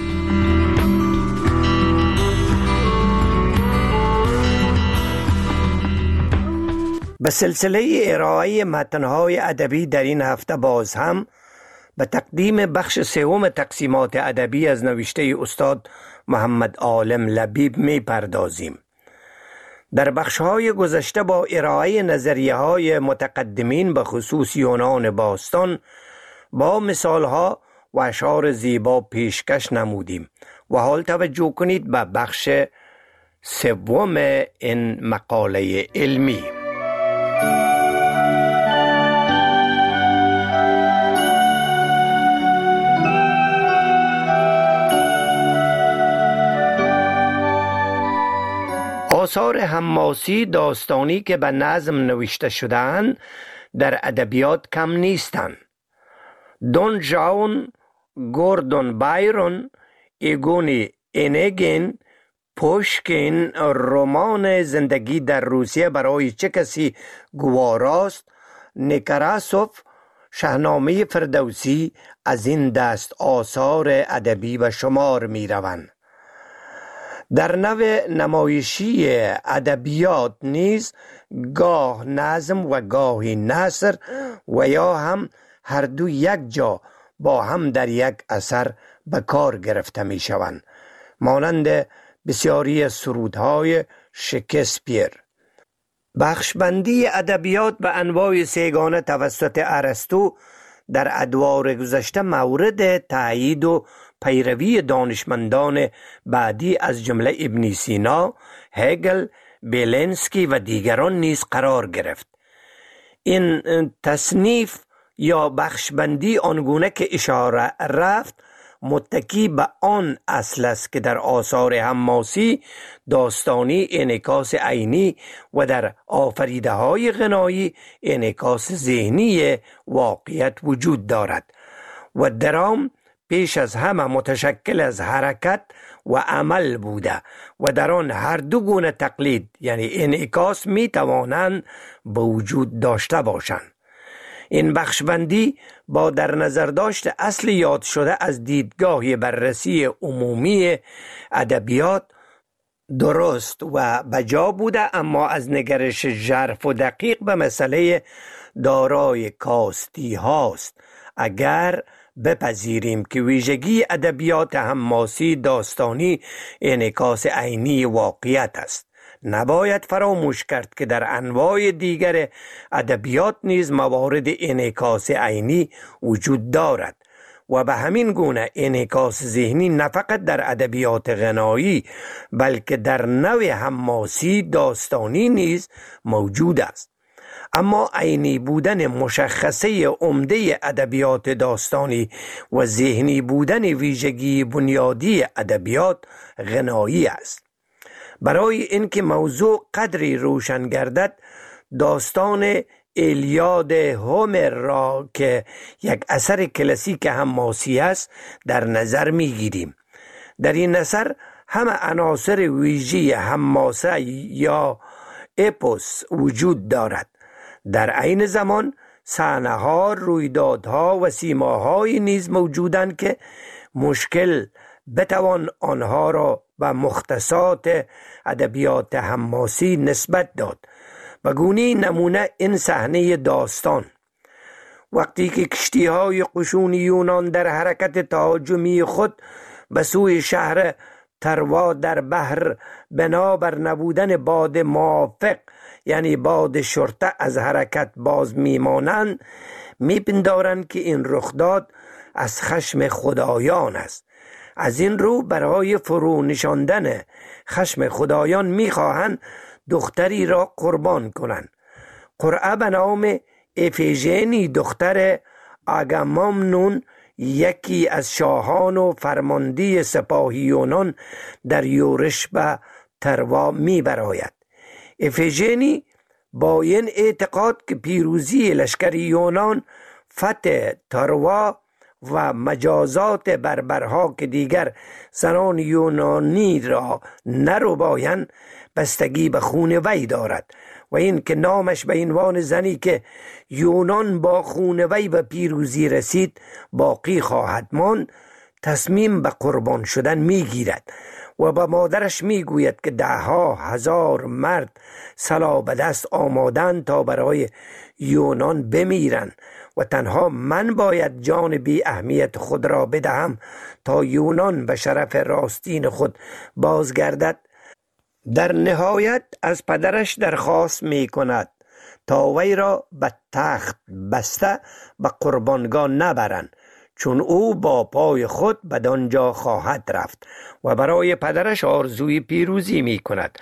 به سلسله ارائه متن‌های ادبی در این هفته باز هم به تقدیم بخش سوم تقسیمات ادبی از نوشته استاد محمد عالم لبیب می پردازیم. در بخش‌های گذشته با ارائه نظریه‌های متقدمین به خصوص یونان باستان با مثال‌ها و اشعار زیبا پیشکش نمودیم و حال توجه کنید به بخش سوم این مقاله علمی. آثار حماسی داستانی که به نظم نوشته شده‌اند در ادبیات کم نیستند. دون ژوان، گوردون بایرون، ایگون اینگین، پوشکین، رمان زندگی در روسیه برای چه کسی گواراست، نیکراسوف، شاهنامه فردوسی از این دست آثار ادبی به شمار می روند. در نوع نمایشی ادبیات نیز گاه نظم و گاهی نثر و یا هم هر دو یک جا با هم در یک اثر به کار گرفته می شوند، مانند بسیاری سرودهای شکسپیر. بخشبندی ادبیات به انواع سیگانه توسط ارسطو در ادوار گذشته مورد تأیید و پیروی دانشمندان بعدی از جمله ابن سینا، هگل، بیلنسکی و دیگران نیز قرار گرفت. این تصنیف یا بخشبندی آنگونه که اشاره رفت متکی به آن اصل است که در آثار حماسی داستانی انعکاس عینی و در آفریده های غنایی انعکاس ذهنی واقعیت وجود دارد و درام پیش از همه متشکل از حرکت و عمل بوده و در آن هر دو گونه تقلید یعنی انعکاس می توانند به وجود داشته باشند. این بخشبندی با در نظر داشت اصل یاد شده از دیدگاه بررسی عمومی ادبیات درست و بجا بوده، اما از نگرش ژرف و دقیق به مسئله دارای کاستی هاست. اگر بپذیریم که ویژگی ادبیات حماسی داستانی انعکاس عینی واقعیت است، نباید فراموش کرد که در انواع دیگر ادبیات نیز موارد انعکاس عینی وجود دارد و به همین گونه انعکاس ذهنی نه فقط در ادبیات غنایی بلکه در نوع حماسی داستانی نیز موجود است. اما عینی بودن مشخصه عمده ادبیات داستانی و ذهنی بودن ویژگی بنیادی ادبیات غنایی است. برای اینکه موضوع قدری روشن گردد، داستان ایلیاد هومر را که یک اثر کلاسیک حماسی است در نظر میگیریم. در این اثر همه عناصر ویژه حماسه یا اپوس وجود دارد. در عین زمان صحنه‌ها، رویدادها و سیماهایی نیز موجودند که مشکل بتوان آنها را به مختصات ادبیات حماسی نسبت داد. و گونه نمونه این صحنه داستان وقتی که کشتی‌های قشون یونان در حرکت تهاجمی خود به سوی شهر تروا در بحر بنابر نبودن باد موافق یعنی باد شرطه از حرکت باز میمانند، میپندارند که این رخداد از خشم خدایان است. از این رو برای فرو نشاندن خشم خدایان میخواهند دختری را قربان کنند. قرعه به نام افیژنی دختر آگامامنون یکی از شاهان و فرمانده سپاه یونان در یورش به تروا می براید. افیژنی با این اعتقاد که پیروزی لشکر یونان، فتح تروا و مجازات بربرها که دیگر زنان یونانی را نربایند بستگی به خون وی دارد و این که نامش به عنوان زنی که یونان با خون وی به پیروزی رسید باقی خواهد ماند، تصمیم به قربان شدن میگیرد و به مادرش میگوید که ده ها هزار مرد سلاح به دست آمادند تا برای یونان بمیرند و تنها من باید جان بی اهمیت خود را بدهم تا یونان به شرف راستین خود بازگردد. در نهایت از پدرش درخواست می کند تا وی را به تخت بسته به قربانگاه نبرند، چون او با پای خود بدانجا خواهد رفت و برای پدرش آرزوی پیروزی می کند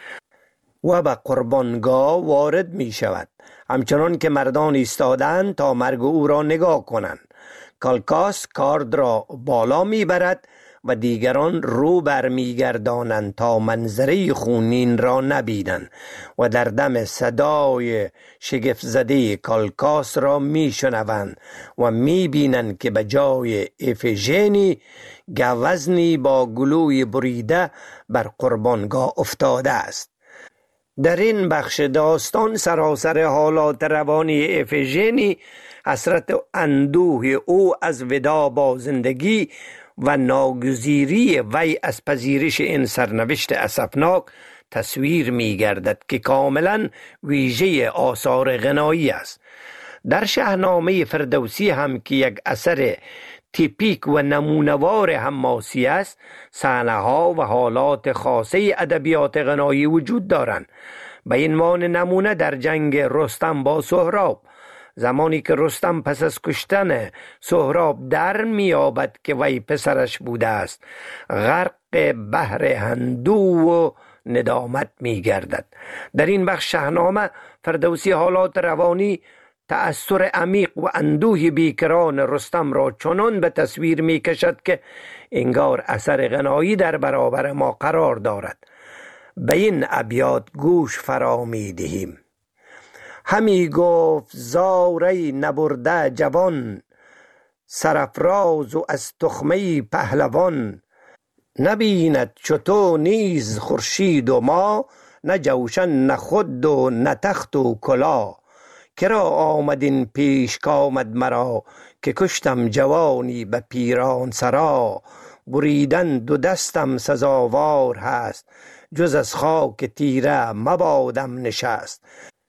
و به قربانگاه وارد می شود. همچنان که مردان ایستادند تا مرگ او را نگاه کنند، کالکاس کارد را بالا می برد و دیگران رو بر می گردانند تا منظره خونین را نبینند و در دم صدای شگفت زده کالکاس را می شنوند و می بینند که به جای افیژنی گوزنی با گلوی بریده بر قربانگاه افتاده است. در این بخش داستان سراسر حالات روانی افیژنی، حسرت و اندوه او از وداع با زندگی و ناگزیری وی از پذیرش این سرنوشت اسفناک تصویر می گردد که کاملا ویژه آثار غنایی است. در شاهنامه فردوسی هم که یک اثر تیپیک و نمونوار حماسی است، صحنه‌ها و حالات خاصه ادبیات غنایی وجود دارند. به این عنوان نمونه در جنگ رستم با سهراب، زمانی که رستم پس از کشتن سهراب در میابد که وی پسرش بوده است، غرق بحر هندو و ندامت میگردد. در این بخش شاهنامه فردوسی حالات روانی، تأثیر عمیق و اندوه بیکران رستم را چنان به تصویر می کشد که انگار اثر غنایی در برابر ما قرار دارد. به این ابیات گوش فرا می دهیم. همی گفت زاری نبرده جوان، سرفراز و از تخمه پهلوان. نبیند چطور نیز خورشید و ما، نه جوشن نه خود و نه تخت و کلا. کرا آمدین پیش کامد مرا، که کشتم جوانی به پیران سرا. بریدن دو دستم سزاوار هست، جز از خاک تیره مبادم نشست.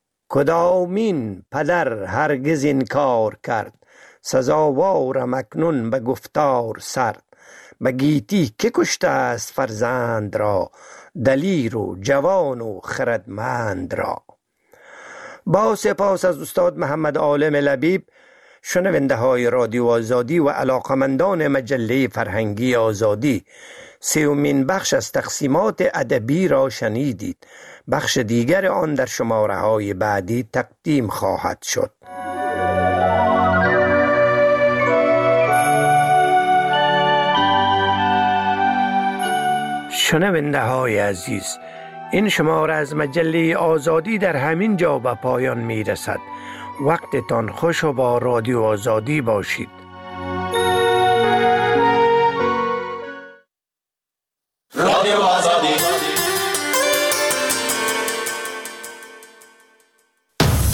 کدامین پدر هرگز این کار کرد، سزاوارم اکنون به گفتار سرد. به گیتی که کشته است فرزند را، دلیر و جوان و خردمند را. با سپاس از استاد محمد عالم لبیب، شنونده های رادیو آزادی و علاقمندان مجله فرهنگی آزادی، سومین بخش از تقسیمات ادبی را شنیدید. بخش دیگر آن در شماره های بعدی تقدیم خواهد شد. شنونده های عزیز، این شماره از مجله آزادی در همین جا به پایان می رسد. وقتتان خوش و با رادیو آزادی باشید.